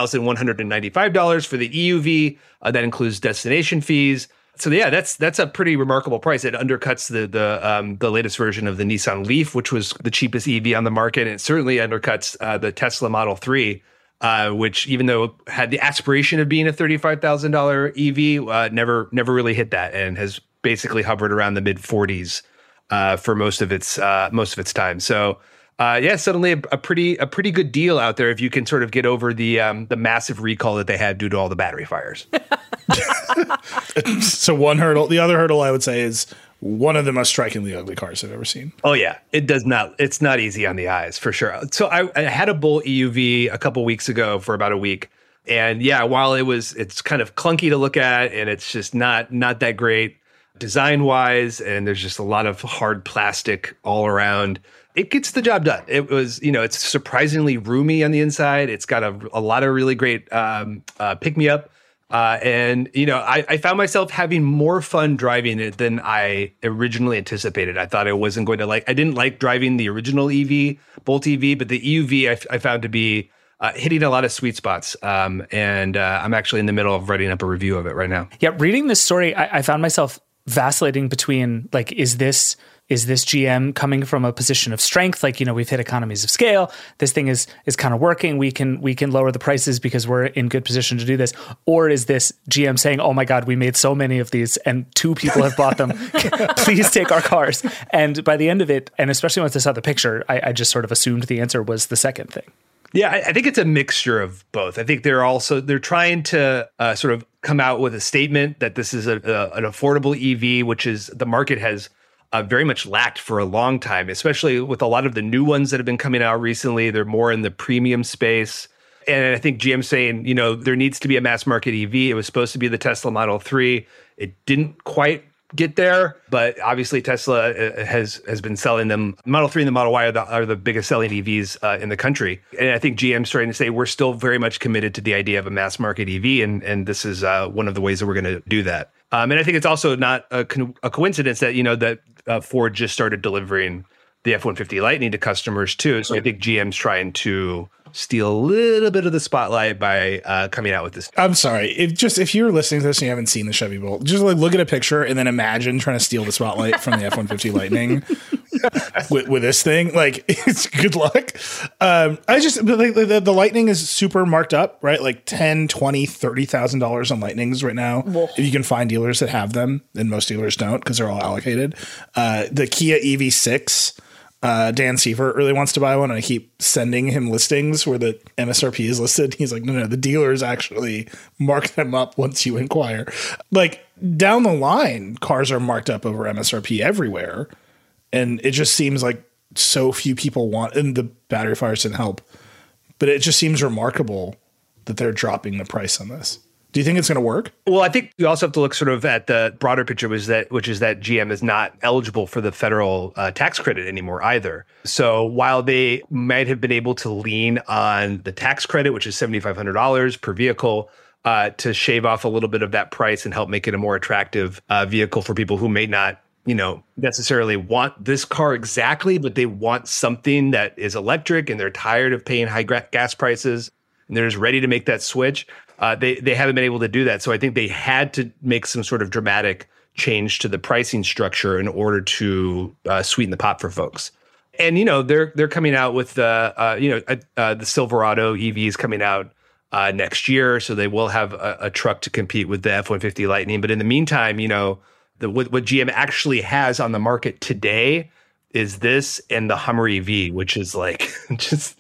$28,195 for the EUV. That includes destination fees. So yeah, that's a pretty remarkable price. It undercuts the latest version of the Nissan Leaf, which was the cheapest EV on the market, and it certainly undercuts the Tesla Model 3. Which, even though it had the aspiration of being a $35,000 EV, never really hit that, and has basically hovered around the mid 40s for most of its time. So suddenly a pretty good deal out there if you can sort of get over the massive recall that they had due to all the battery fires. So one hurdle. The other hurdle I would say is one of the most strikingly ugly cars I've ever seen. Oh yeah, it's not easy on the eyes for sure. So I had a Bolt EUV a couple weeks ago for about a week. And yeah, while it's kind of clunky to look at and it's just not that great design wise, and there's just a lot of hard plastic all around, it gets the job done. It was, it's surprisingly roomy on the inside. It's got a lot of really great pick me up. And I found myself having more fun driving it than I originally anticipated. I thought I wasn't going to I didn't like driving the original EV, Bolt EV, but the EUV I found to be hitting a lot of sweet spots. And I'm actually in the middle of writing up a review of it right now. Yeah, reading this story, I found myself vacillating between is this GM coming from a position of strength? We've hit economies of scale. This thing is kind of working. We can lower the prices because we're in good position to do this. Or is this GM saying, oh my God, we made so many of these and 2 people have bought them. Please take our cars. And by the end of it, and especially once I saw the picture, I just sort of assumed the answer was the second thing. Yeah, I think it's a mixture of both. I think they're trying to sort of come out with a statement that this is an affordable EV, which is the market has very much lacked for a long time, especially with a lot of the new ones that have been coming out recently. They're more in the premium space. And I think GM's saying, there needs to be a mass market EV. It was supposed to be the Tesla Model 3. It didn't quite get there, but obviously Tesla has been selling them. Model 3 and the Model Y are the biggest selling EVs in the country. And I think GM's trying to say we're still very much committed to the idea of a mass market EV, and this is one of the ways that we're going to do that. And I think it's also not a coincidence that that Ford just started delivering the F-150 Lightning to customers too. So I think GM's trying to steal a little bit of the spotlight by coming out with this. I'm sorry. If you're listening to this and you haven't seen the Chevy Bolt, just look at a picture and then imagine trying to steal the spotlight from the F-150 Lightning with this thing. It's good luck. The Lightning is super marked up, right? $10,000, $20,000, $30,000 on Lightnings right now. Whoa. If you can find dealers that have them, and most dealers don't because they're all allocated. The Kia EV6. Dan Seifert really wants to buy one, and I keep sending him listings where the MSRP is listed. He's like, no, the dealers actually mark them up once you inquire. Down the line, cars are marked up over MSRP everywhere, and it just seems like so few people want, and the battery fires didn't help, but it just seems remarkable that they're dropping the price on this. Do you think it's going to work? Well, I think you also have to look sort of at the broader picture, which is that GM is not eligible for the federal tax credit anymore either. So while they might have been able to lean on the tax credit, which is $7,500 per vehicle, to shave off a little bit of that price and help make it a more attractive vehicle for people who may not, necessarily want this car exactly, but they want something that is electric and they're tired of paying high gas prices and they're just ready to make that switch. They haven't been able to do that. So I think they had to make some sort of dramatic change to the pricing structure in order to sweeten the pot for folks. And, they're coming out with the Silverado EVs coming out next year. So they will have a truck to compete with the F-150 Lightning. But in the meantime, what GM actually has on the market today is this and the Hummer EV, which is I think it's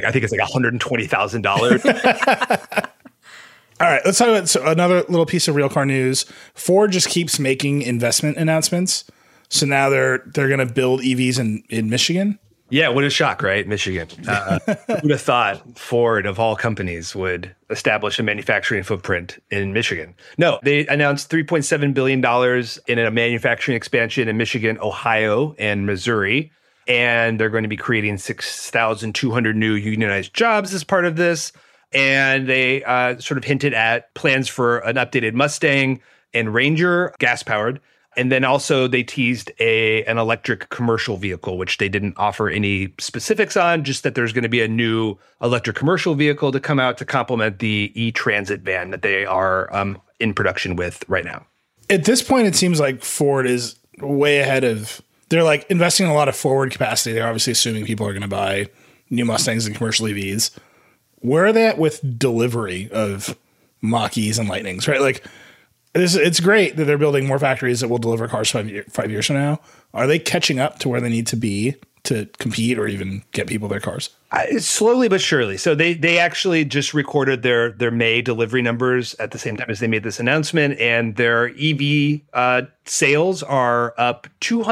$120,000. All right, let's talk about another little piece of real car news. Ford just keeps making investment announcements. So now they're going to build EVs in Michigan. Yeah, what a shock, right? Michigan. Who would have thought Ford, of all companies, would establish a manufacturing footprint in Michigan? No, they announced $3.7 billion in a manufacturing expansion in Michigan, Ohio, and Missouri. And they're going to be creating 6,200 new unionized jobs as part of this. And they sort of hinted at plans for an updated Mustang and Ranger, gas-powered. And then also they teased an electric commercial vehicle, which they didn't offer any specifics on, just that there's going to be a new electric commercial vehicle to come out to complement the e-Transit van that they are in production with right now. At this point, it seems like Ford is way ahead of... They're investing in a lot of forward capacity. They're obviously assuming people are going to buy new Mustangs and commercial EVs. Where are they at with delivery of Mach-E's and Lightnings, right? It's great that they're building more factories that will deliver cars 5 years from now. Are they catching up to where they need to be to compete or even get people their cars? Slowly but surely. So they actually just recorded their May delivery numbers at the same time as they made this announcement, and their EV sales are up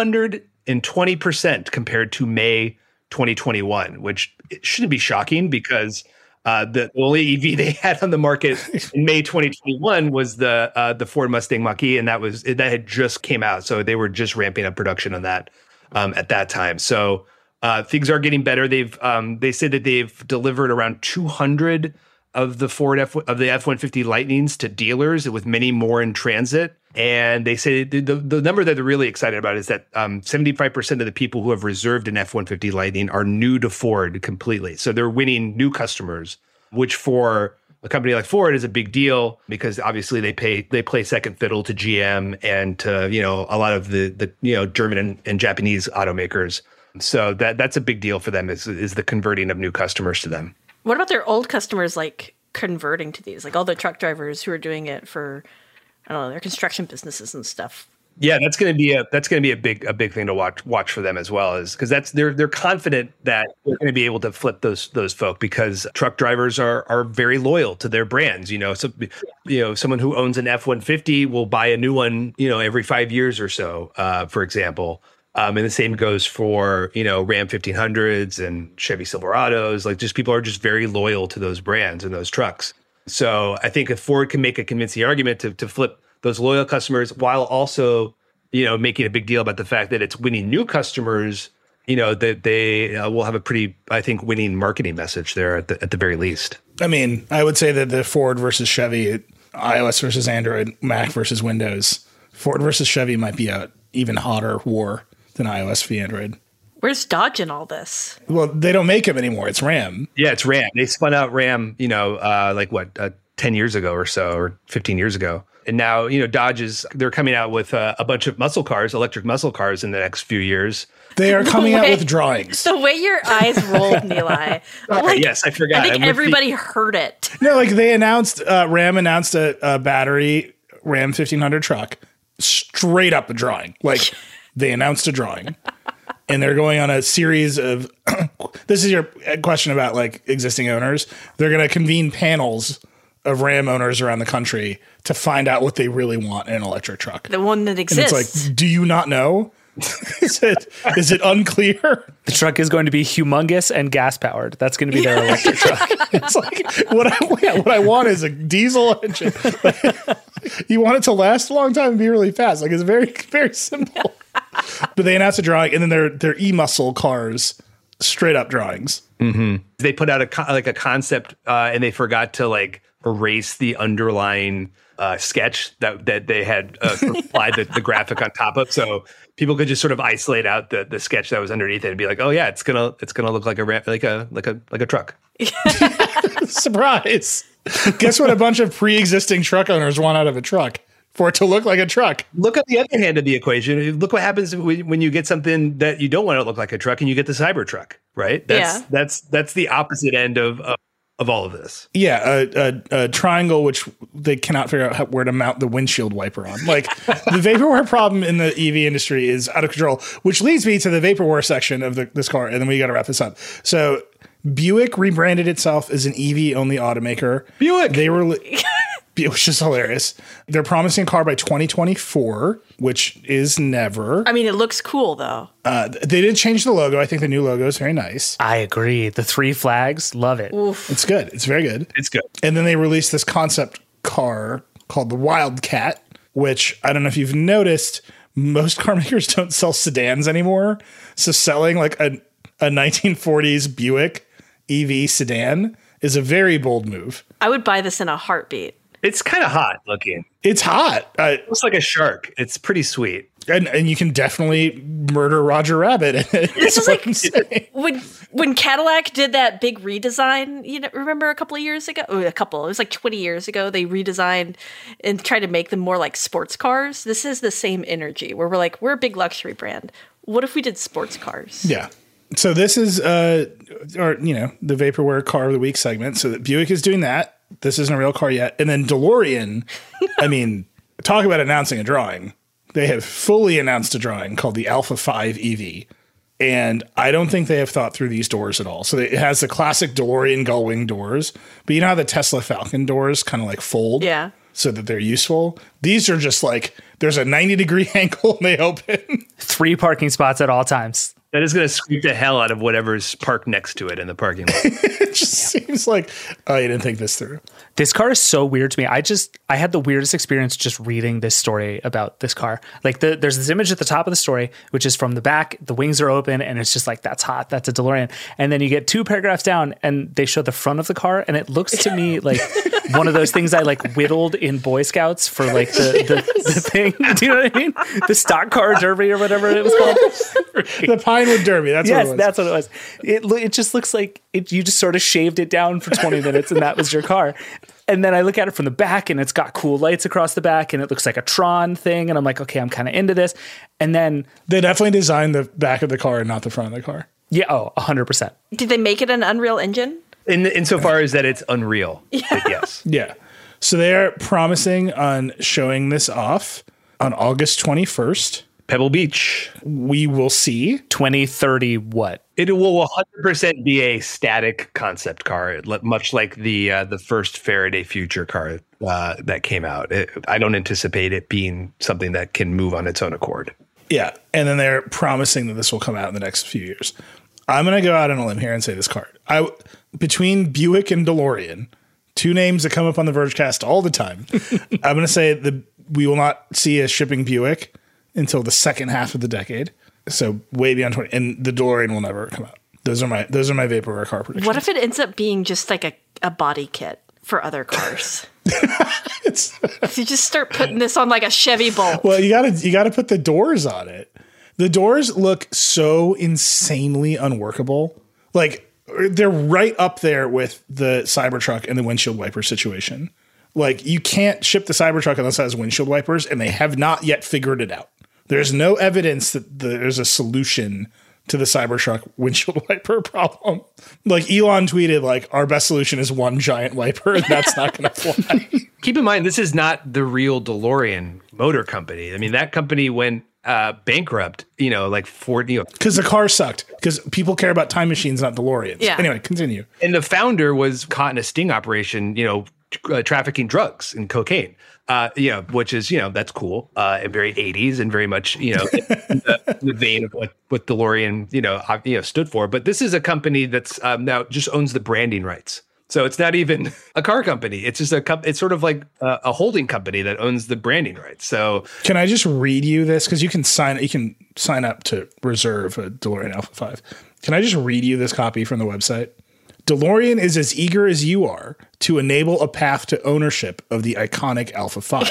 220% compared to May 2021, which shouldn't be shocking because the only EV they had on the market in May 2021 was the Ford Mustang Mach-E, and that had just came out, so they were just ramping up production on that at that time. So things are getting better. They said that they've delivered around 200 of the F-150 Lightnings to dealers, with many more in transit. And they say the number that they're really excited about is that 75% of the people who have reserved an F-150 Lightning are new to Ford completely. So they're winning new customers, which for a company like Ford is a big deal because obviously they play second fiddle to GM and to a lot of the German and Japanese automakers. So that's a big deal for them is the converting of new customers to them. What about their old customers, like converting to these, like all the truck drivers who are doing it for, I don't know, their construction businesses and stuff? Yeah, that's going to be a big thing to watch for them as well, is because they're confident that they're going to be able to flip those folk because truck drivers are very loyal to their brands. So someone who owns an F-150 will buy a new one every 5 years or so, for example. And the same goes for, Ram 1500s and Chevy Silverados. Like, just people are just very loyal to those brands and those trucks. So I think if Ford can make a convincing argument to flip those loyal customers while also, making a big deal about the fact that it's winning new customers, that they will have a pretty, I think, winning marketing message there at the very least. I mean, I would say that the Ford versus Chevy, iOS versus Android, Mac versus Windows, Ford versus Chevy might be an even hotter war than iOS v. Android. Where's Dodge in all this? Well, they don't make them anymore. It's Ram. Yeah, it's Ram. They spun out Ram, 10 years ago or so, or 15 years ago. And now, Dodge they're coming out with a bunch of electric muscle cars in the next few years. They are coming out with drawings. The way your eyes rolled, Nilay. Yes, I forgot. I think everybody heard it. No, they announced, Ram announced a battery Ram 1500 truck, straight up a drawing. They announced a drawing. And they're going on a series of, this is your question about existing owners. They're going to convene panels of Ram owners around the country to find out what they really want in an electric truck. The one that exists. And it's do you not know? Is it unclear? The truck is going to be humongous and gas powered. That's going to be their electric truck. It's what I want is a diesel engine. You want it to last a long time and be really fast. It's very, very simple. But they announced a drawing, and then their e-muscle cars, straight up drawings. Mm-hmm. They put out a concept, and they forgot to erase the underlying sketch that they had applied the graphic on top of, so people could just sort of isolate out the sketch that was underneath it and be like, oh yeah, it's gonna look like a truck. Surprise! Guess what? A bunch of pre-existing truck owners want out of a truck. For it to look like a truck. Look at the other hand of the equation. Look what happens when you get something that you don't want to look like a truck and you get the Cybertruck, right? That's the opposite end of all of this. Yeah, a triangle which they cannot figure out where to mount the windshield wiper on. The vaporware problem in the EV industry is out of control, which leads me to the vaporware section of this car, and then we got to wrap this up. So Buick rebranded itself as an EV-only automaker. Buick! They were... which is hilarious. They're promising a car by 2024, which is never. I mean, it looks cool, though. They did change the logo. I think the new logo is very nice. I agree. The 3 flags, love it. Oof. It's good. It's very good. It's good. And then they released this concept car called the Wildcat, which I don't know if you've noticed, most car makers don't sell sedans anymore. So selling a 1940s Buick EV sedan is a very bold move. I would buy this in a heartbeat. It's kind of hot looking. It's hot. It looks like a shark. It's pretty sweet. And you can definitely murder Roger Rabbit. This is when Cadillac did that big redesign, remember a couple of years ago? It was 20 years ago. They redesigned and tried to make them more like sports cars. This is the same energy where we're a big luxury brand. What if we did sports cars? Yeah. So this is, the Vaporware Car of the Week segment. So that Buick is doing that. This isn't a real car yet. And then DeLorean, talk about announcing a drawing. They have fully announced a drawing called the Alpha 5 EV. And I don't think they have thought through these doors at all. So it has the classic DeLorean gull-wing doors, but you know how the Tesla Falcon doors kind of like fold? Yeah. So that they're useful. These are just like, there's a 90-degree angle and they open. 3 parking spots at all times. That is going to scrape the hell out of whatever's parked next to it in the parking lot. It just seems like, oh, you didn't think this through. This car is so weird to me. I had the weirdest experience just reading this story about this car. Like there's this image at the top of the story, which is from the back, the wings are open, and it's just like, that's hot, that's a DeLorean. And then you get 2 paragraphs down and they show the front of the car, and it looks to me like one of those things I like whittled in Boy Scouts for like the thing. Do you know what I mean? The stock car derby or whatever it was called. The Pinewood Derby. That's what it was. That's what it was. It just looks like you just sort of shaved it down for 20 minutes and that was your car. And then I look at it from the back and it's got cool lights across the back and it looks like a Tron thing. And I'm like, okay, I'm kind of into this. And then they definitely designed the back of the car and not the front of the car. Yeah. Oh, 100%. Did they make it an Unreal Engine? Insofar as that it's Unreal. Yeah. But yes. Yeah. So they're promising on showing this off on August 21st. Pebble Beach. We will see. 2030 what? It will 100% be a static concept car, much like the first Faraday Future car that came out. I don't anticipate it being something that can move on its own accord. Yeah, and then they're promising that this will come out in the next few years. I'm going to go out on a limb here and say this car. Between Buick and DeLorean, 2 names that come up on the Vergecast all the time, I'm going to say we will not see a shipping Buick until the second half of the decade. So way beyond 20, and the DeLorean will never come out. Those are my Vaporware car predictions. What if it ends up being just like a body kit for other cars? You just start putting this on like a Chevy Bolt. Well, you gotta put the doors on it. The doors look so insanely unworkable. Like they're right up there with the Cybertruck and the windshield wiper situation. Like you can't ship the Cybertruck unless it has windshield wipers, and they have not yet figured it out. There's no evidence that there's a solution to the Cybertruck windshield wiper problem. Like Elon tweeted, like, our best solution is one giant wiper, and that's not going to fly. Keep in mind, this is not the real DeLorean Motor Company. I mean, that company went bankrupt, like 40. Because the car sucked. Because people care about time machines, not DeLoreans. Yeah. Anyway, continue. And the founder was caught in a sting operation, trafficking drugs and cocaine. Which is, that's cool, and very 80s and very much, in the vein of what DeLorean, stood for. But this is a company that's now just owns the branding rights. So it's not even a car company. It's just it's sort of like a holding company that owns the branding rights. So can I just read you this? Because you can sign up to reserve a DeLorean Alpha 5. Can I just read you this copy from the website? DeLorean is as eager as you are to enable a path to ownership of the iconic Alpha 5.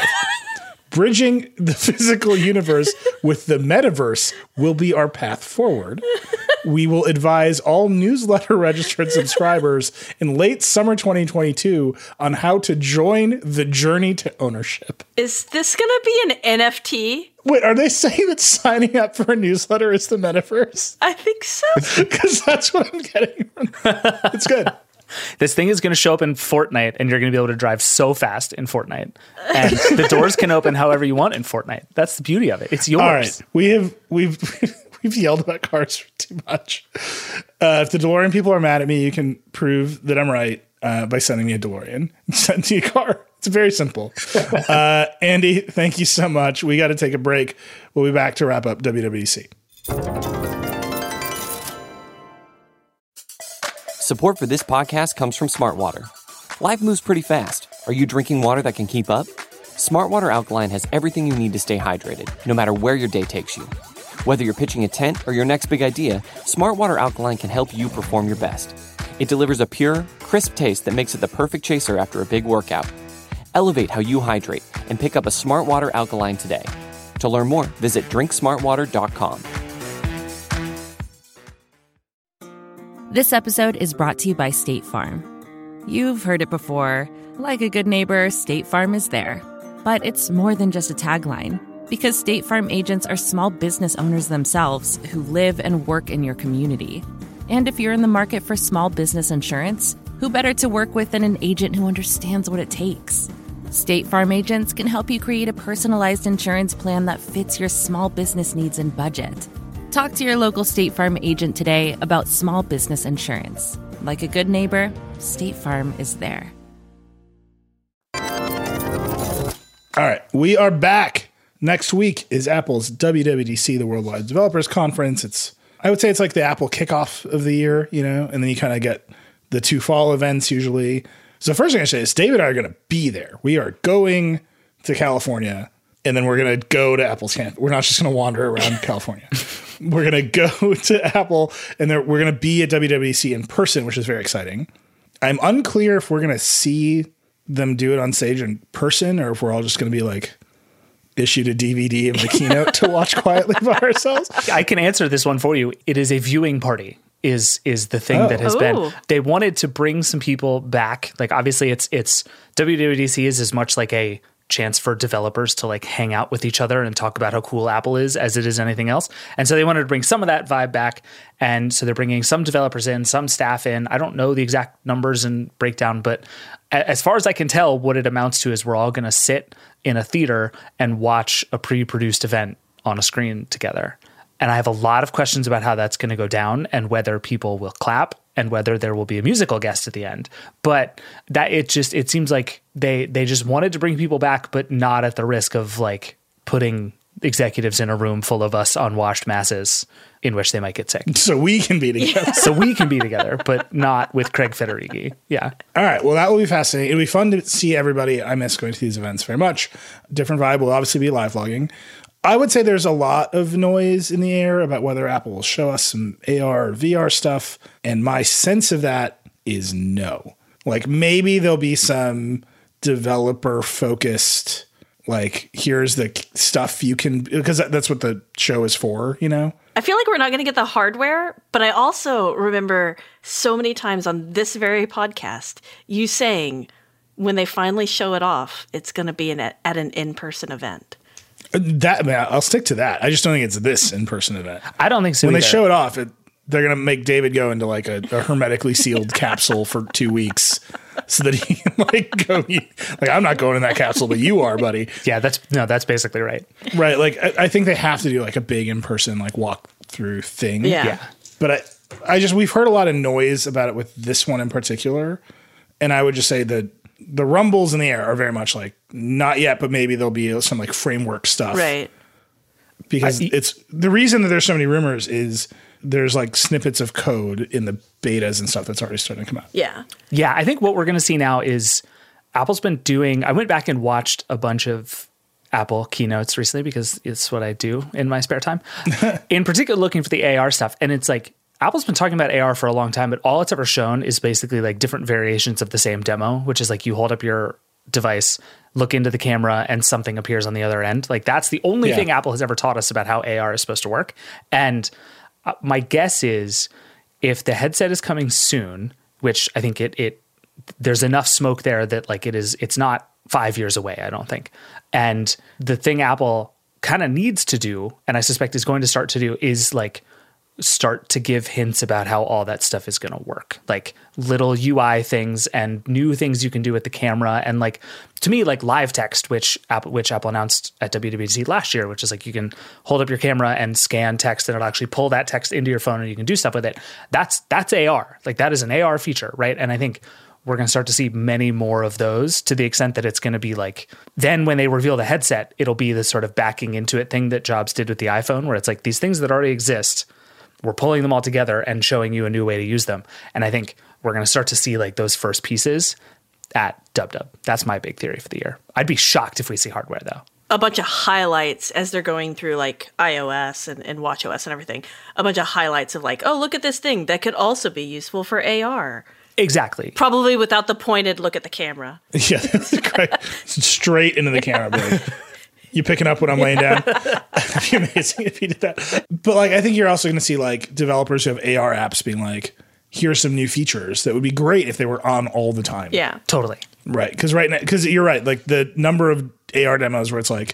Bridging the physical universe with the metaverse will be our path forward. We will advise all newsletter registered subscribers in late summer 2022 on how to join the journey to ownership. Is this going to be an NFT? Wait, are they saying that signing up for a newsletter is the metaverse? I think so. Because that's what I'm getting from that. It's good. This thing is going to show up in Fortnite, and you're going to be able to drive so fast in Fortnite. And the doors can open however you want in Fortnite. That's the beauty of it. It's yours. All right. We've yelled about cars for too much. If the DeLorean people are mad at me, you can prove that I'm right by sending me a DeLorean. Send me a car. It's very simple. Andy, thank you so much. We got to take a break. We'll be back to wrap up WWDC. Support for this podcast comes from Smartwater. Life moves pretty fast. Are you drinking water that can keep up? Smartwater Alkaline has everything you need to stay hydrated, no matter where your day takes you. Whether you're pitching a tent or your next big idea, Smartwater Alkaline can help you perform your best. It delivers a pure, crisp taste that makes it the perfect chaser after a big workout. Elevate how you hydrate and pick up a Smartwater Alkaline today. To learn more, visit drinksmartwater.com. This episode is brought to you by State Farm. You've heard it before. Like a good neighbor, State Farm is there. But it's more than just a tagline. Because State Farm agents are small business owners themselves who live and work in your community. And if you're in the market for small business insurance, who better to work with than an agent who understands what it takes? State Farm agents can help you create a personalized insurance plan that fits your small business needs and budget. Talk to your local State Farm agent today about small business insurance. Like a good neighbor, State Farm is there. All right, we are back. Next week is Apple's WWDC, the Worldwide Developers Conference. I would say it's like the Apple kickoff of the year, you know, and then you kind of get the 2 fall events usually. So the first thing I say is David and I are going to be there. We are going to California, and then we're going to go to Apple's campus. We're not just going to wander around California. We're going to go to Apple, and we're going to be at WWDC in person, which is very exciting. I'm unclear if we're going to see them do it on stage in person, or if we're all just going to be like issued a DVD of the keynote to watch quietly by ourselves. I can answer this one for you. It is a viewing party is the thing that has been. They wanted to bring some people back. Like obviously it's WWDC is as much like a chance for developers to like hang out with each other and talk about how cool Apple is as it is anything else. And so they wanted to bring some of that vibe back. And so they're bringing some developers in, some staff in. I don't know the exact numbers and breakdown, but as far as I can tell, what it amounts to is we're all going to sit in a theater and watch a pre-produced event on a screen together. And I have a lot of questions about how that's going to go down and whether people will clap and whether there will be a musical guest at the end. But that it seems like they just wanted to bring people back, but not at the risk of like putting executives in a room full of us unwashed masses in which they might get sick. So we can be together. So we can be together, but not with Craig Federighi. Yeah. All right. Well, that will be fascinating. It'll be fun to see everybody. I miss going to these events very much. Different vibe. Will obviously be live vlogging. I would say there's a lot of noise in the air about whether Apple will show us some AR or VR stuff. And my sense of that is no. Like maybe there'll be some developer focused, like here's the stuff you can, because that's what the show is for, you know? I feel like we're not going to get the hardware, but I also remember so many times on this very podcast, you saying when they finally show it off, it's going to be at an in-person event. That man, I'll stick to that. I just don't think it's this in-person event. I don't think so. When either. they show it off, they're going to make David go into like a hermetically sealed capsule for 2 weeks so that he can like go. Like I'm not going in that capsule, but you are, buddy. Yeah, that's basically right. Right. Like I think they have to do like a big in-person like walk through thing. Yeah. But we've heard a lot of noise about it with this one in particular, and I would just say that the rumbles in the air are very much like not yet, but maybe there'll be some like framework stuff. Right. Because it's the reason that there's so many rumors is there's like snippets of code in the betas and stuff that's already starting to come out. Yeah. Yeah. I think what we're going to see now is Apple's been doing, I went back and watched a bunch of Apple keynotes recently because it's what I do in my spare time. In particular, looking for the AR stuff. And it's like, Apple's been talking about AR for a long time, but all it's ever shown is basically like different variations of the same demo, which is like you hold up your device, look into the camera, and something appears on the other end. Like that's the only thing Apple has ever taught us about how AR is supposed to work. And my guess is if the headset is coming soon, which I think there's enough smoke there that like it's not 5 years away, I don't think. And the thing Apple kind of needs to do, and I suspect is going to start to do, is like start to give hints about how all that stuff is going to work, like little UI things and new things you can do with the camera. And like, to me, like live text, which Apple announced at WWDC last year, which is like, you can hold up your camera and scan text and it'll actually pull that text into your phone and you can do stuff with it. That's AR. Like that is an AR feature. Right. And I think we're going to start to see many more of those, to the extent that it's going to be like, then when they reveal the headset, it'll be this sort of backing into it thing that Jobs did with the iPhone, where it's like these things that already exist, we're pulling them all together and showing you a new way to use them. And I think we're going to start to see like those first pieces at DubDub. That's my big theory for the year. I'd be shocked if we see hardware though. A bunch of highlights as they're going through like iOS and watchOS and everything. A bunch of highlights of like, oh, look at this thing that could also be useful for AR. Exactly. Probably without the pointed look at the camera. Yeah, great. Straight into the camera. Like, you picking up when I'm laying down? It'd be amazing if you did that. But like, I think you're also going to see like developers who have AR apps being like, here's some new features that would be great if they were on all the time. Yeah, totally. Right. Because right now, because you're right. Like the number of AR demos where it's like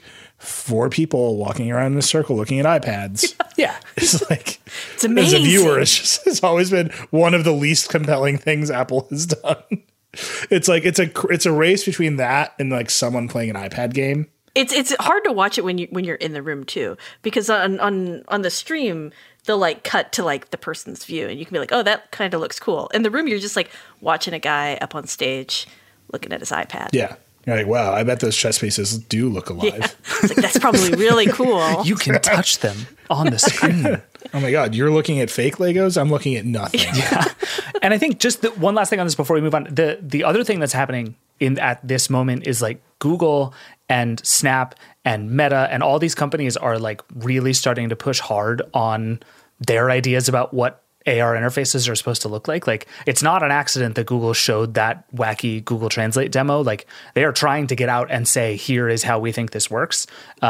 4 people walking around in a circle looking at iPads. Yeah. It's like, it's amazing. As a viewer, it's always been one of the least compelling things Apple has done. It's like it's a race between that and like someone playing an iPad game. It's hard to watch it when you're in the room too, because on the stream they'll like cut to like the person's view and you can be like, oh, that kind of looks cool. In the room you're just like watching a guy up on stage looking at his iPad. Yeah. You're like, wow, I bet those chess pieces do look alive. Yeah. It's like, that's probably really cool. You can touch them on the screen. Oh my God, you're looking at fake Legos? I'm looking at nothing. Yeah. And I think just one last thing on this before we move on. The other thing that's happening at this moment is like Google and Snap and Meta and all these companies are like really starting to push hard on their ideas about what AR interfaces are supposed to look like. Like, it's not an accident that Google showed that wacky Google Translate demo. Like, they are trying to get out and say, here is how we think this works.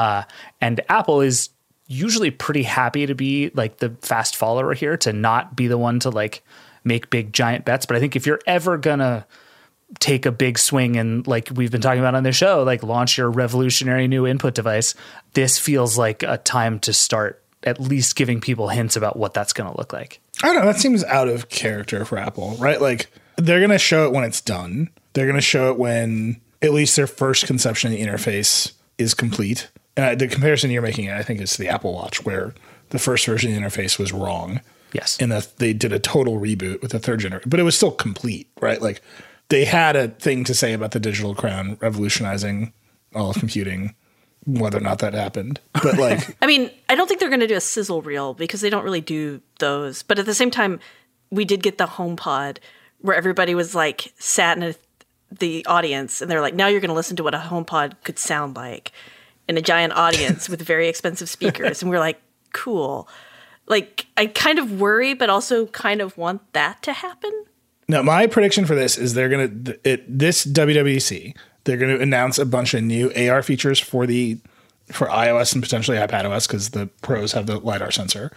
And Apple is usually pretty happy to be like the fast follower here, to not be the one to like make big giant bets. But I think if you're ever gonna take a big swing and, like we've been talking about on the show, like launch your revolutionary new input device, this feels like a time to start at least giving people hints about what that's going to look like. I don't know. That seems out of character for Apple, right? Like, they're going to show it when it's done. They're going to show it when at least their first conception of the interface is complete. And the comparison you're making, I think, is the Apple Watch, where the first version of the interface was wrong. Yes. And they did a total reboot with the third generation, but it was still complete, right? Like, they had a thing to say about the digital crown revolutionizing all of computing, whether or not that happened. But like, I mean, I don't think they're going to do a sizzle reel because they don't really do those. But at the same time, we did get the HomePod where everybody was like sat in the audience and they're like, now you're going to listen to what a HomePod could sound like in a giant audience with very expensive speakers. And we're like, cool. Like, I kind of worry, but also kind of want that to happen. Now, my prediction for this is they're going to, this WWDC, they're going to announce a bunch of new AR features for iOS and potentially iPadOS, because the Pros have the LiDAR sensor.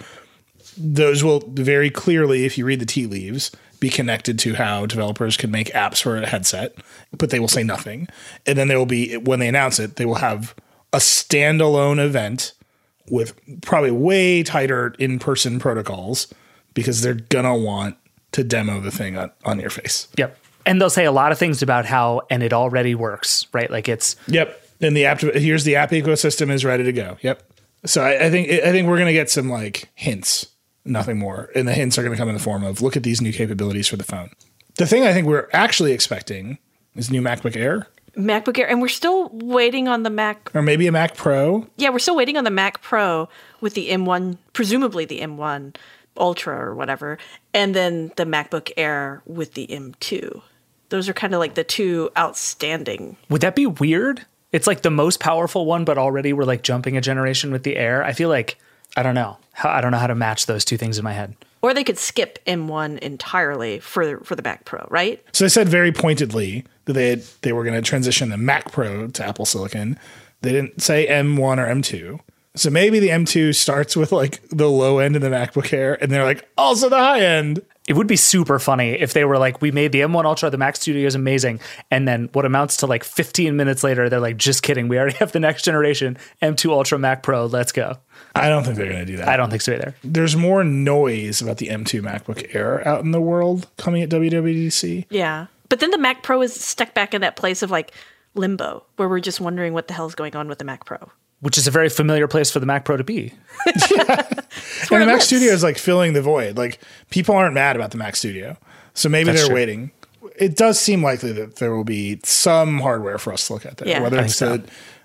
Those will very clearly, if you read the tea leaves, be connected to how developers can make apps for a headset, but they will say nothing. And then there will be, when they announce it, they will have a standalone event with probably way tighter in-person protocols, because they're going to want to demo the thing on your face. Yep. And they'll say a lot of things about how, and it already works, right? Like it's... Yep. And here's the app ecosystem is ready to go. Yep. So I think we're going to get some like hints, nothing more. And the hints are going to come in the form of, look at these new capabilities for the phone. The thing I think we're actually expecting is new MacBook Air. MacBook Air. And we're still waiting on the Mac. Or maybe a Mac Pro. Yeah, we're still waiting on the Mac Pro with the M1, presumably the M1 Ultra or whatever. And then the MacBook Air with the M2. Those are kind of like the two outstanding. Would that be weird? It's like the most powerful one, but already we're like jumping a generation with the Air. I feel like, I don't know how to match those two things in my head. Or they could skip M1 entirely for the Mac Pro, right? So they said very pointedly that they were going to transition the Mac Pro to Apple Silicon. They didn't say M1 or M2. So maybe the M2 starts with like the low end of the MacBook Air, and they're like, also the high end. It would be super funny if they were like, we made the M1 Ultra, the Mac Studio is amazing. And then what amounts to like 15 minutes later, they're like, just kidding. We already have the next generation M2 Ultra Mac Pro. Let's go. I don't think they're going to do that. I don't think so either. There's more noise about the M2 MacBook Air out in the world coming at WWDC. Yeah. But then the Mac Pro is stuck back in that place of like limbo, where we're just wondering what the hell's going on with the Mac Pro. Which is a very familiar place for the Mac Pro to be. Yeah. And the Mac Studio is like filling the void. Like, people aren't mad about the Mac Studio. So maybe they're waiting. It does seem likely that there will be some hardware for us to look at there. Yeah, whether it's the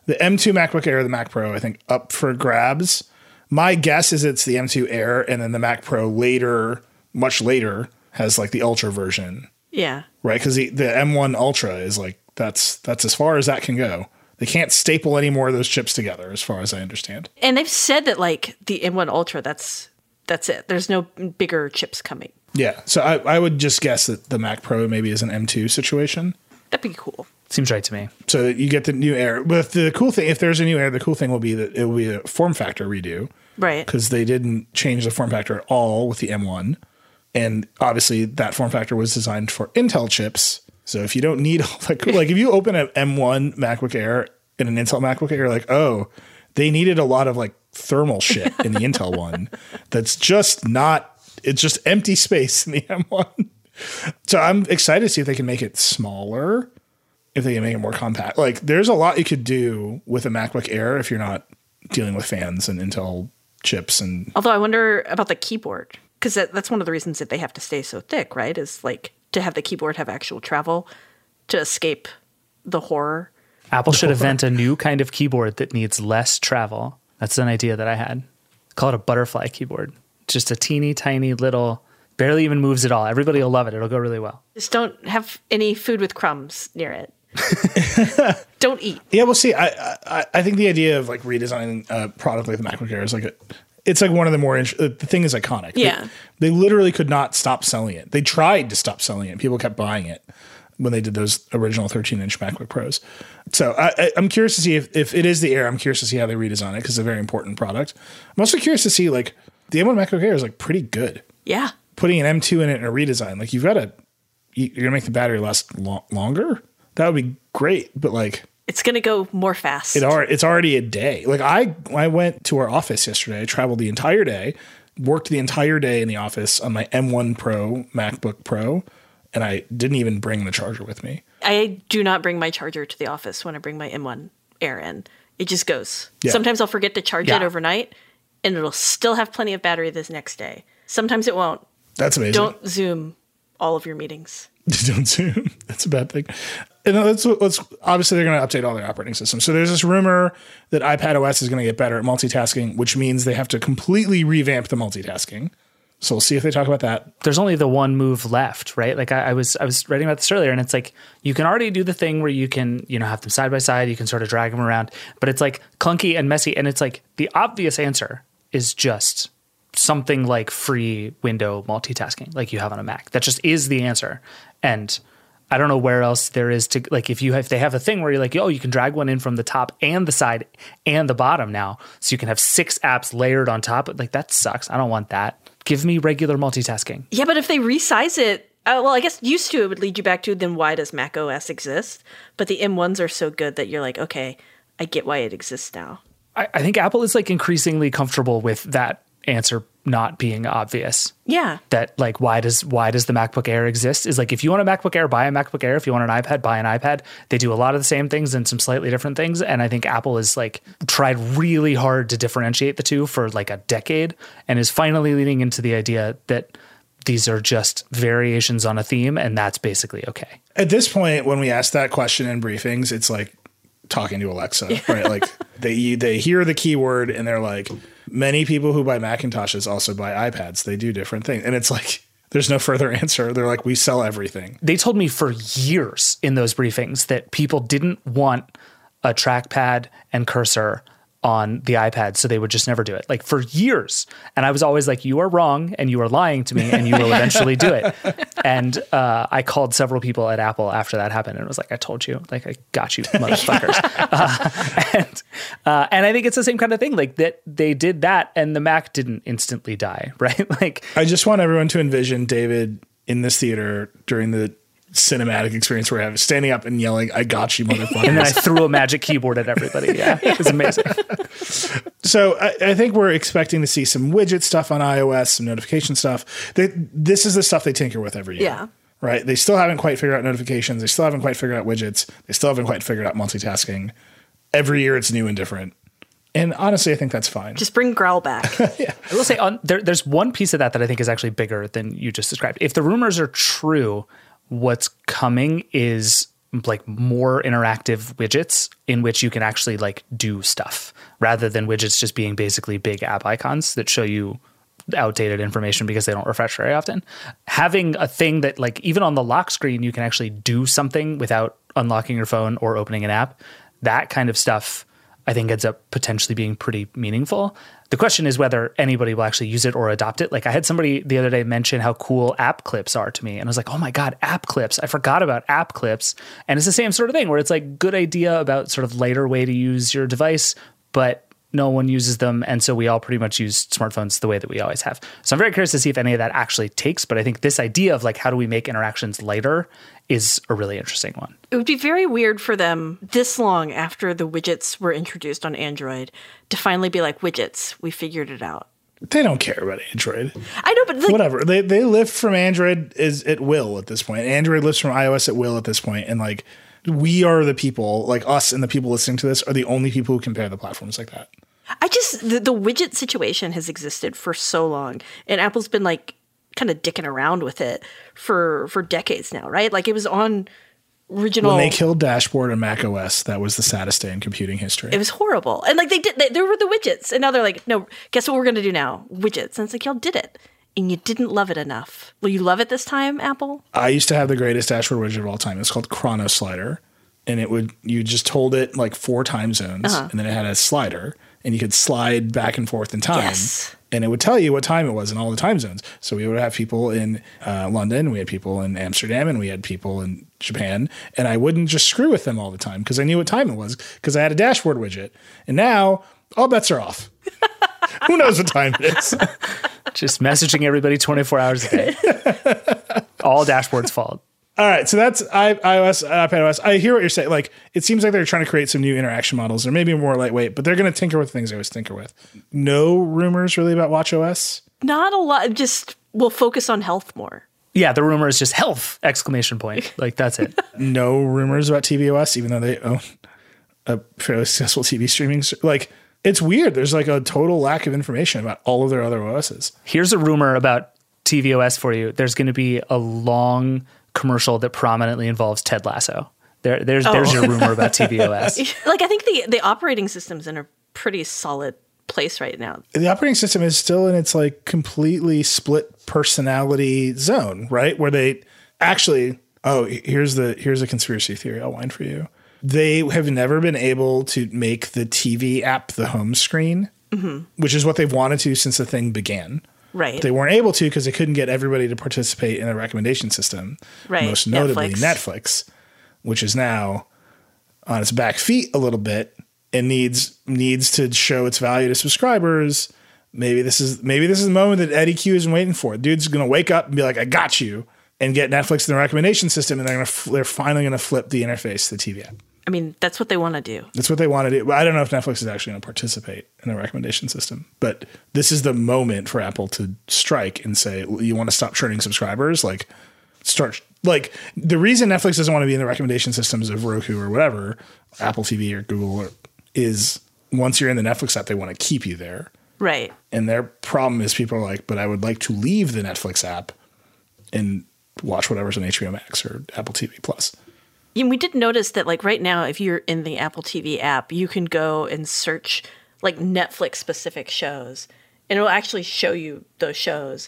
M2 MacBook Air or the Mac Pro, I think up for grabs. My guess is it's the M2 Air, and then the Mac Pro later, much later, has like the Ultra version. Yeah. Right? Because the M1 Ultra is like, that's as far as that can go. They can't staple any more of those chips together, as far as I understand. And they've said that like the M1 Ultra, that's it. There's no bigger chips coming. Yeah. So I would just guess that the Mac Pro maybe is an M2 situation. That'd be cool. Seems right to me. So that you get the new Air. But the cool thing, if there's a new Air, the cool thing will be that it will be a form factor redo. Right. Because they didn't change the form factor at all with the M1. And obviously that form factor was designed for Intel chips. So if you don't need all that cool, like if you open an M1 MacBook Air and an Intel MacBook Air, you're like, oh, they needed a lot of like thermal shit in the Intel one. That's just not, it's just empty space in the M1. So I'm excited to see if they can make it smaller, if they can make it more compact. Like, there's a lot you could do with a MacBook Air if you're not dealing with fans and Intel chips. And although I wonder about the keyboard, because that's one of the reasons that they have to stay so thick, right? Is like to have the keyboard have actual travel to escape the horror. Apple should invent a new kind of keyboard that needs less travel. That's an idea that I had. Call it a butterfly keyboard. Just a teeny tiny little, barely even moves at all. Everybody will love it. It'll go really well. Just don't have any food with crumbs near it. Don't eat. Yeah, we'll see. I think the idea of like redesigning a product like the MacBook Air is like it's like one of the more the thing is iconic. Yeah, they literally could not stop selling it. They tried to stop selling it. People kept buying it when they did those original 13-inch MacBook Pros. So I'm curious to see if it is the Air. I'm curious to see how they redesign it because it's a very important product. I'm also curious to see like the M1 MacBook Air is like pretty good. Yeah, putting an M2 in it and a redesign, like you're gonna make the battery last longer. That would be great, but like it's gonna go more fast. It's already a day. Like I went to our office yesterday. I traveled the entire day, worked the entire day in the office on my M1 Pro MacBook Pro, and I didn't even bring the charger with me. I do not bring my charger to the office when I bring my M1 Air in. It just goes. Yeah. Sometimes I'll forget to charge it overnight, and it'll still have plenty of battery this next day. Sometimes it won't. That's amazing. Don't Zoom all of your meetings. Don't Zoom. That's a bad thing. And let's obviously they're going to update all their operating systems. So there's this rumor that iPadOS is going to get better at multitasking, which means they have to completely revamp the multitasking. So we'll see if they talk about that. There's only the one move left, right? Like I was writing about this earlier, and it's like you can already do the thing where you can, have them side by side, you can sort of drag them around, but it's like clunky and messy. And it's like the obvious answer is just something like free window multitasking like you have on a Mac. That just is the answer. And I don't know where else there is to, like, if they have a thing where you're like, you can drag one in from the top and the side and the bottom now. So you can have 6 apps layered on top. Like, that sucks. I don't want that. Give me regular multitasking. Yeah, but if they resize it, I guess used to it would lead you back to, then why does Mac OS exist? But the M1s are so good that you're like, okay, I get why it exists now. I think Apple is like increasingly comfortable with that answer not being obvious. Yeah. That like, why does the MacBook Air exist? Is like, if you want a MacBook Air, buy a MacBook Air. If you want an iPad, buy an iPad. They do a lot of the same things and some slightly different things. And I think Apple has like tried really hard to differentiate the two for like a decade and is finally leaning into the idea that these are just variations on a theme. And that's basically okay. At this point, when we ask that question in briefings, it's like talking to Alexa, right? Like they hear the keyword and they're like, many people who buy Macintoshes also buy iPads. They do different things. And it's like, there's no further answer. They're like, we sell everything. They told me for years in those briefings that people didn't want a trackpad and cursor on the iPad, so they would just never do it. Like for years. And I was always like, you are wrong and you are lying to me and you will eventually do it. And I called several people at Apple after that happened and was like, I told you, like I got you motherfuckers. And I think it's the same kind of thing, like that they did that and the Mac didn't instantly die, right? Like I just want everyone to envision David in this theater during the cinematic experience we're having, standing up and yelling, I got you, motherfuckers. And then I threw a magic keyboard at everybody. Yeah, it was amazing. So I think we're expecting to see some widget stuff on iOS, some notification stuff. This is the stuff they tinker with every year. Yeah. Right? They still haven't quite figured out notifications. They still haven't quite figured out widgets. They still haven't quite figured out multitasking. Every year it's new and different. And honestly, I think that's fine. Just bring Growl back. Yeah. I will say there's one piece of that I think is actually bigger than you just described. If the rumors are true, what's coming is like more interactive widgets in which you can actually like do stuff rather than widgets just being basically big app icons that show you outdated information because they don't refresh very often. Having a thing that like even on the lock screen, you can actually do something without unlocking your phone or opening an app. That kind of stuff I think ends up potentially being pretty meaningful. The question is whether anybody will actually use it or adopt it. Like I had somebody the other day mention how cool app clips are to me. And I was like, oh my God, app clips. I forgot about app clips. And it's the same sort of thing where it's like good idea about sort of lighter way to use your device, but no one uses them. And so we all pretty much use smartphones the way that we always have. So I'm very curious to see if any of that actually takes. But I think this idea of like, how do we make interactions lighter is a really interesting one. It would be very weird for them this long after the widgets were introduced on Android to finally be like, widgets, we figured it out. They don't care about Android. I know, but like, whatever. They lift from Android is at will at this point. Android lifts from iOS at will at this point. And like, we are the people, like us and the people listening to this are the only people who compare the platforms like that. The widget situation has existed for so long, and Apple's been like kind of dicking around with it for decades now, right? Like it was on original. When they killed Dashboard and Mac OS, that was the saddest day in computing history. It was horrible. And like there were the widgets, and now they're like, no, guess what we're going to do now? Widgets. And it's like, y'all did it. And you didn't love it enough. Will you love it this time, Apple? I used to have the greatest dashboard widget of all time. It's called Chrono Slider. And you just told it like 4 time zones, and then it had a slider, and you could slide back and forth in time. Yes. And it would tell you what time it was in all the time zones. So we would have people in London, we had people in Amsterdam, and we had people in Japan. And I wouldn't just screw with them all the time because I knew what time it was because I had a dashboard widget. And now all bets are off. Who knows what time it is? Just messaging everybody 24 hours a day. All dashboards' fault. All right, so that's iOS, iPadOS. I hear what you're saying. Like, it seems like they're trying to create some new interaction models, or maybe more lightweight, but they're going to tinker with things they always tinker with. No rumors really about watchOS? Not a lot. Just we'll focus on health more. Yeah, the rumor is just health! ! Like, that's it. No rumors about tvOS, even though they own a fairly successful TV streaming. Like, it's weird. There's like a total lack of information about all of their other OSs. Here's a rumor about tvOS for you. There's going to be a long commercial that prominently involves Ted Lasso. There's your rumor about tvOS. Like, I think the operating system's in a pretty solid place right now. The operating system is still in its like completely split personality zone, right? Where they actually, here's a conspiracy theory I'll wind for you. They have never been able to make the TV app the home screen, which is what they've wanted to since the thing began. Right. They weren't able to because they couldn't get everybody to participate in a recommendation system. Right. Most notably Netflix, which is now on its back feet a little bit and needs to show its value to subscribers. Maybe this is the moment that Eddie Q is waiting for. Dude's going to wake up and be like, I got you, and get Netflix in the recommendation system, and they're finally going to flip the interface to the TV app. I mean, that's what they want to do. That's what they want to do. But I don't know if Netflix is actually going to participate in the recommendation system. But this is the moment for Apple to strike and say, you want to stop churning subscribers? Like, start. Like, the reason Netflix doesn't want to be in the recommendation systems of Roku or whatever, Apple TV or Google, is once you're in the Netflix app, they want to keep you there. Right. And their problem is people are like, but I would like to leave the Netflix app and watch whatever's on HBO Max or Apple TV Plus. And we did notice that, like, right now, if you're in the Apple TV app, you can go and search, like, Netflix-specific shows, and it'll actually show you those shows.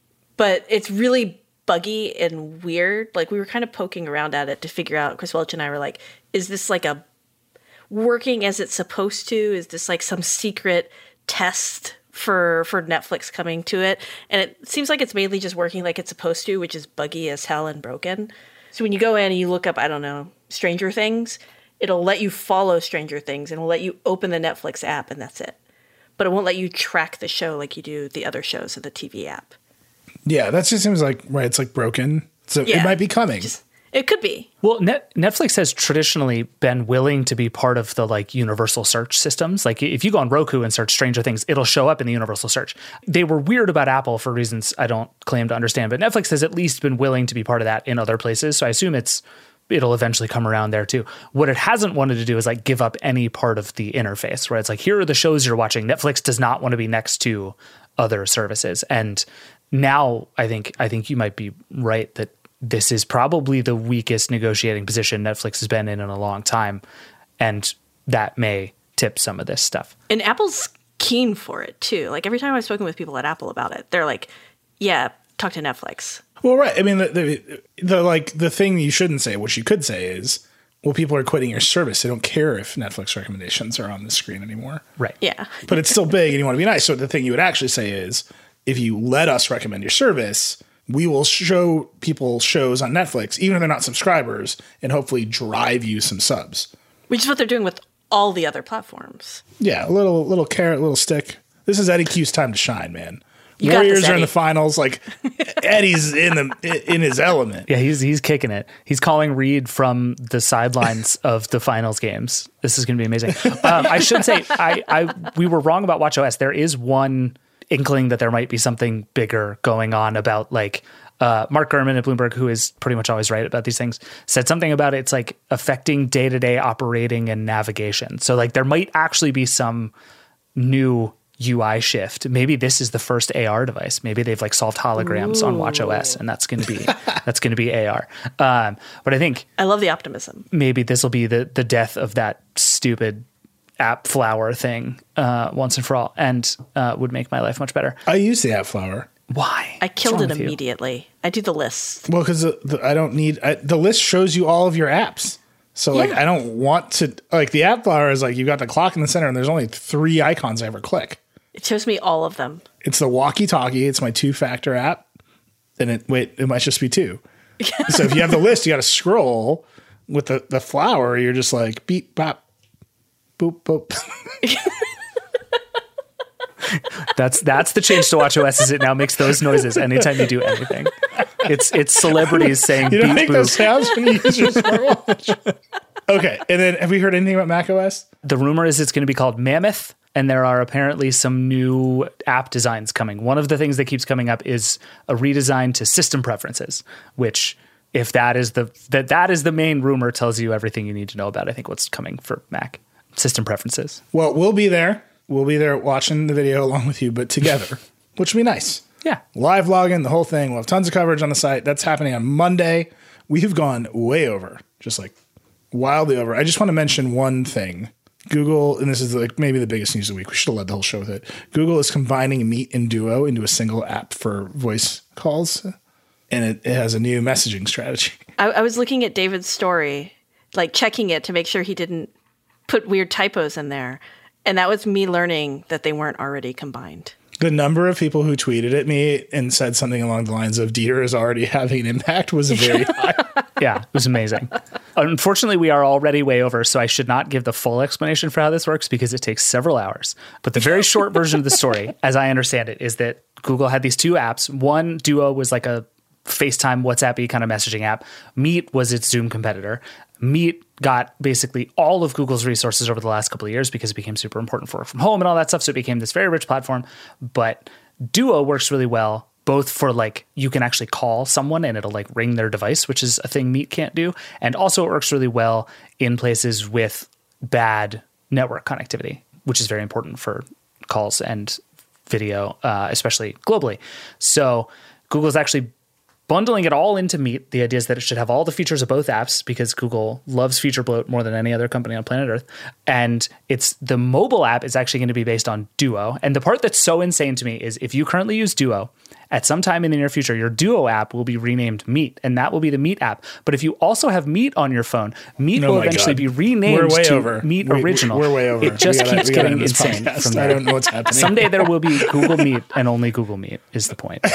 But it's really buggy and weird. Like, we were kind of poking around at it to figure out, Chris Welch and I were like, is this, like, a working as it's supposed to? Is this, like, some secret test for Netflix coming to it? And it seems like it's mainly just working like it's supposed to, which is buggy as hell and broken. So when you go in and you look up, I don't know, Stranger Things, it'll let you follow Stranger Things and it'll let you open the Netflix app, and that's it. But it won't let you track the show like you do the other shows in the TV app. Yeah, that just seems like, right, it's like broken. So yeah, it might be coming. It could be. Well, Netflix has traditionally been willing to be part of the like universal search systems. Like if you go on Roku and search Stranger Things, it'll show up in the universal search. They were weird about Apple for reasons I don't claim to understand, but Netflix has at least been willing to be part of that in other places. So I assume it'll eventually come around there too. What it hasn't wanted to do is like give up any part of the interface, where it's like, here are the shows you're watching. Netflix does not want to be next to other services. And now I think you might be right that this is probably the weakest negotiating position Netflix has been in a long time, and that may tip some of this stuff. And Apple's keen for it too. Like every time I've spoken with people at Apple about it, they're like, "Yeah, talk to Netflix." Well, right. I mean, the thing you shouldn't say, what you could say is, well, people are quitting your service. They don't care if Netflix recommendations are on the screen anymore. Right. Yeah. But it's still big, and you want to be nice. So the thing you would actually say is, if you let us recommend your service, we will show people shows on Netflix, even if they're not subscribers, and hopefully drive you some subs. Which is what they're doing with all the other platforms. Yeah, a little carrot, little stick. This is Eddie Q's time to shine, man. You Warriors are in the finals. Like Eddie's in his element. Yeah, he's kicking it. He's calling Reed from the sidelines of the finals games. This is going to be amazing. I should say we were wrong about watchOS. There is one inkling that there might be something bigger going on about like Mark Gurman at Bloomberg, who is pretty much always right about these things, said something about it's like affecting day-to-day operating and navigation. So like there might actually be some new UI shift. Maybe this is the first AR device. Maybe they've like solved holograms on watchOS, and that's going to be AR. But I think I love the optimism. Maybe this will be the death of that stupid app flower thing once and for all, and would make my life much better. I use the app flower. Why? I killed it immediately. I do the list. Well, because I don't need the list shows you all of your apps. So like I don't want to like the app flower is like you've got the clock in the center and there's only 3 icons I ever click. It shows me all of them. It's the walkie-talkie. It's my 2-factor app. And it might just be 2. So if you have the list, you got to scroll with the flower. You're just like beep, bop, boop, boop. That's the change to watchOS. Is it now makes those noises anytime you do anything? It's celebrities saying you don't beep, make boop. those sounds when you use your smartwatch. Okay, and then have we heard anything about macOS? The rumor is it's going to be called Mammoth. And there are apparently some new app designs coming. One of the things that keeps coming up is a redesign to system preferences, which if that is the main rumor, tells you everything you need to know about, I think, what's coming for Mac. System preferences. Well, we'll be there. We'll be there watching the video along with you, but together, which will be nice. Yeah. Live login, the whole thing. We'll have tons of coverage on the site. That's happening on Monday. We've gone way over, just like wildly over. I just want to mention one thing. Google, and this is like maybe the biggest news of the week. We should have led the whole show with it. Google is combining Meet and Duo into a single app for voice calls, and it has a new messaging strategy. I was looking at David's story, like checking it to make sure he didn't put weird typos in there. And that was me learning that they weren't already combined. The number of people who tweeted at me and said something along the lines of Dieter is already having an impact was very high. Yeah, it was amazing. Unfortunately, we are already way over, so I should not give the full explanation for how this works because it takes several hours. But the very short version of the story, as I understand it, is that Google had these 2 apps. One, Duo, was like a FaceTime, WhatsApp-y kind of messaging app. Meet was its Zoom competitor. Meet got basically all of Google's resources over the last couple of years because it became super important for work from home and all that stuff. So it became this very rich platform. But Duo works really well, both for like you can actually call someone and it'll like ring their device, which is a thing Meet can't do. And also it works really well in places with bad network connectivity, which is very important for calls and video, especially globally. So Google's actually bundling it all into Meet. The idea is that it should have all the features of both apps because Google loves feature bloat more than any other company on planet Earth. And it's the mobile app is actually going to be based on Duo. And the part that's so insane to me is if you currently use Duo, at some time in the near future, your Duo app will be renamed Meet, and that will be the Meet app. But if you also have Meet on your phone, Meet will eventually be renamed to Meet Original. We're way over. It just keeps getting insane from there. I don't know what's happening. Someday there will be Google Meet and only Google Meet is the point.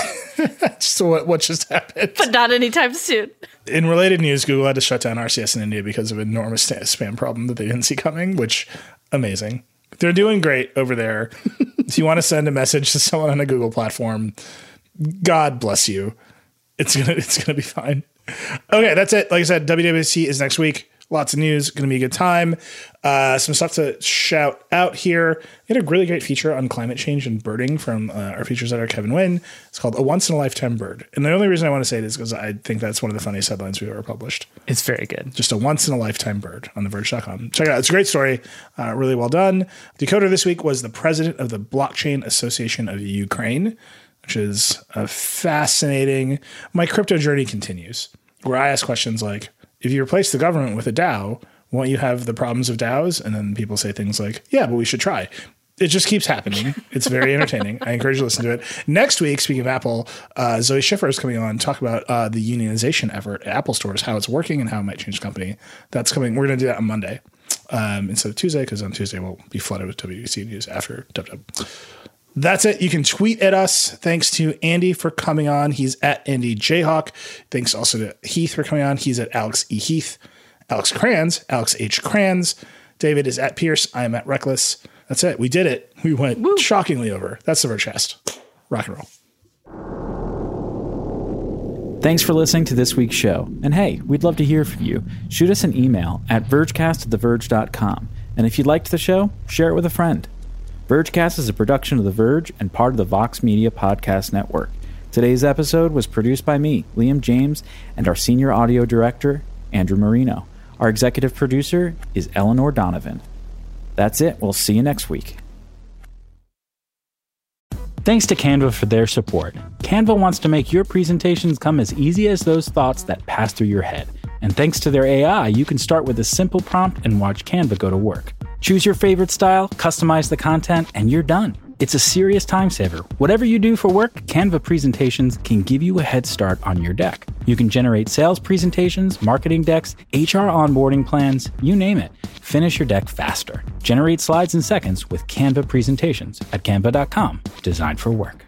So what just happened? But not anytime soon. In related news, Google had to shut down RCS in India because of an enormous spam problem that they didn't see coming, which amazing. They're doing great over there. If you want to send a message to someone on a Google platform, God bless you. It's gonna be fine. Okay, that's it. Like I said, WWDC is next week. Lots of news. Going to be a good time. Some stuff to shout out here. We had a really great feature on climate change and birding from our features editor, Kevin Wynn. It's called A Once in a Lifetime Bird. And the only reason I want to say it is because I think that's one of the funniest headlines we've ever published. It's very good. Just a once in a lifetime bird on TheVerge.com. Check it out. It's a great story. Really well done. Decoder this week was the president of the Blockchain Association of Ukraine, which is fascinating. My crypto journey continues, where I ask questions like, if you replace the government with a DAO, won't you have the problems of DAOs? And then people say things like, yeah, but we should try. It just keeps happening. It's very entertaining. I encourage you to listen to it. Next week, speaking of Apple, Zoe Schiffer is coming on to talk about the unionization effort at Apple stores, how it's working and how it might change the company. That's coming. We're going to do that on Monday instead of Tuesday, because on Tuesday we'll be flooded with WWDC news after DubDub. That's it. You can tweet at us. Thanks to Andy for coming on. He's at Andy Jayhawk. Thanks also to Heath for coming on. He's at Alex E. Heath. Alex Kranz, Alex H. Kranz. David is at Pierce. I am at Reckless. That's it. We did it. We went shockingly over. That's the Vergecast. Rock and roll. Thanks for listening to this week's show. And hey, we'd love to hear from you. Shoot us an email at vergecast@theverge.com. And if you liked the show, share it with a friend. Vergecast is a production of The Verge and part of the Vox Media Podcast Network. Today's episode was produced by me, Liam James, and our senior audio director, Andrew Marino. Our executive producer is Eleanor Donovan. That's it. We'll see you next week. Thanks to Canva for their support. Canva wants to make your presentations come as easy as those thoughts that pass through your head. And thanks to their AI, you can start with a simple prompt and watch Canva go to work. Choose your favorite style, customize the content, and you're done. It's a serious time saver. Whatever you do for work, Canva presentations can give you a head start on your deck. You can generate sales presentations, marketing decks, HR onboarding plans, you name it. Finish your deck faster. Generate slides in seconds with Canva presentations at canva.com. Designed for work.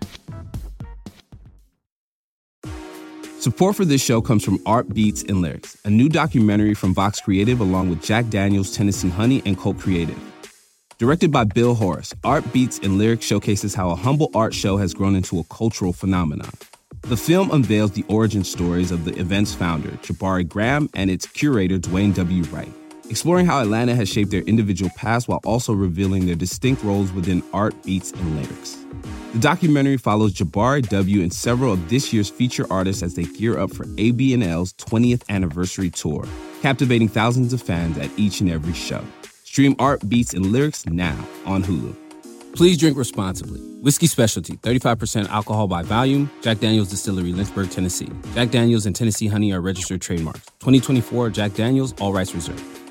Support for this show comes from Art Beats and Lyrics, a new documentary from Vox Creative along with Jack Daniels, Tennessee Honey, and Colt Creative. Directed by Bill Horace, Art Beats and Lyrics showcases how a humble art show has grown into a cultural phenomenon. The film unveils the origin stories of the event's founder, Jabari Graham, and its curator, Dwayne W. Wright, exploring how Atlanta has shaped their individual past while also revealing their distinct roles within art, beats, and lyrics. The documentary follows Jabari W. and several of this year's feature artists as they gear up for AB&L's 20th anniversary tour, captivating thousands of fans at each and every show. Stream Art, Beats, and Lyrics now on Hulu. Please drink responsibly. Whiskey Specialty, 35% alcohol by volume. Jack Daniels Distillery, Lynchburg, Tennessee. Jack Daniels and Tennessee Honey are registered trademarks. 2024 Jack Daniels, all rights reserved.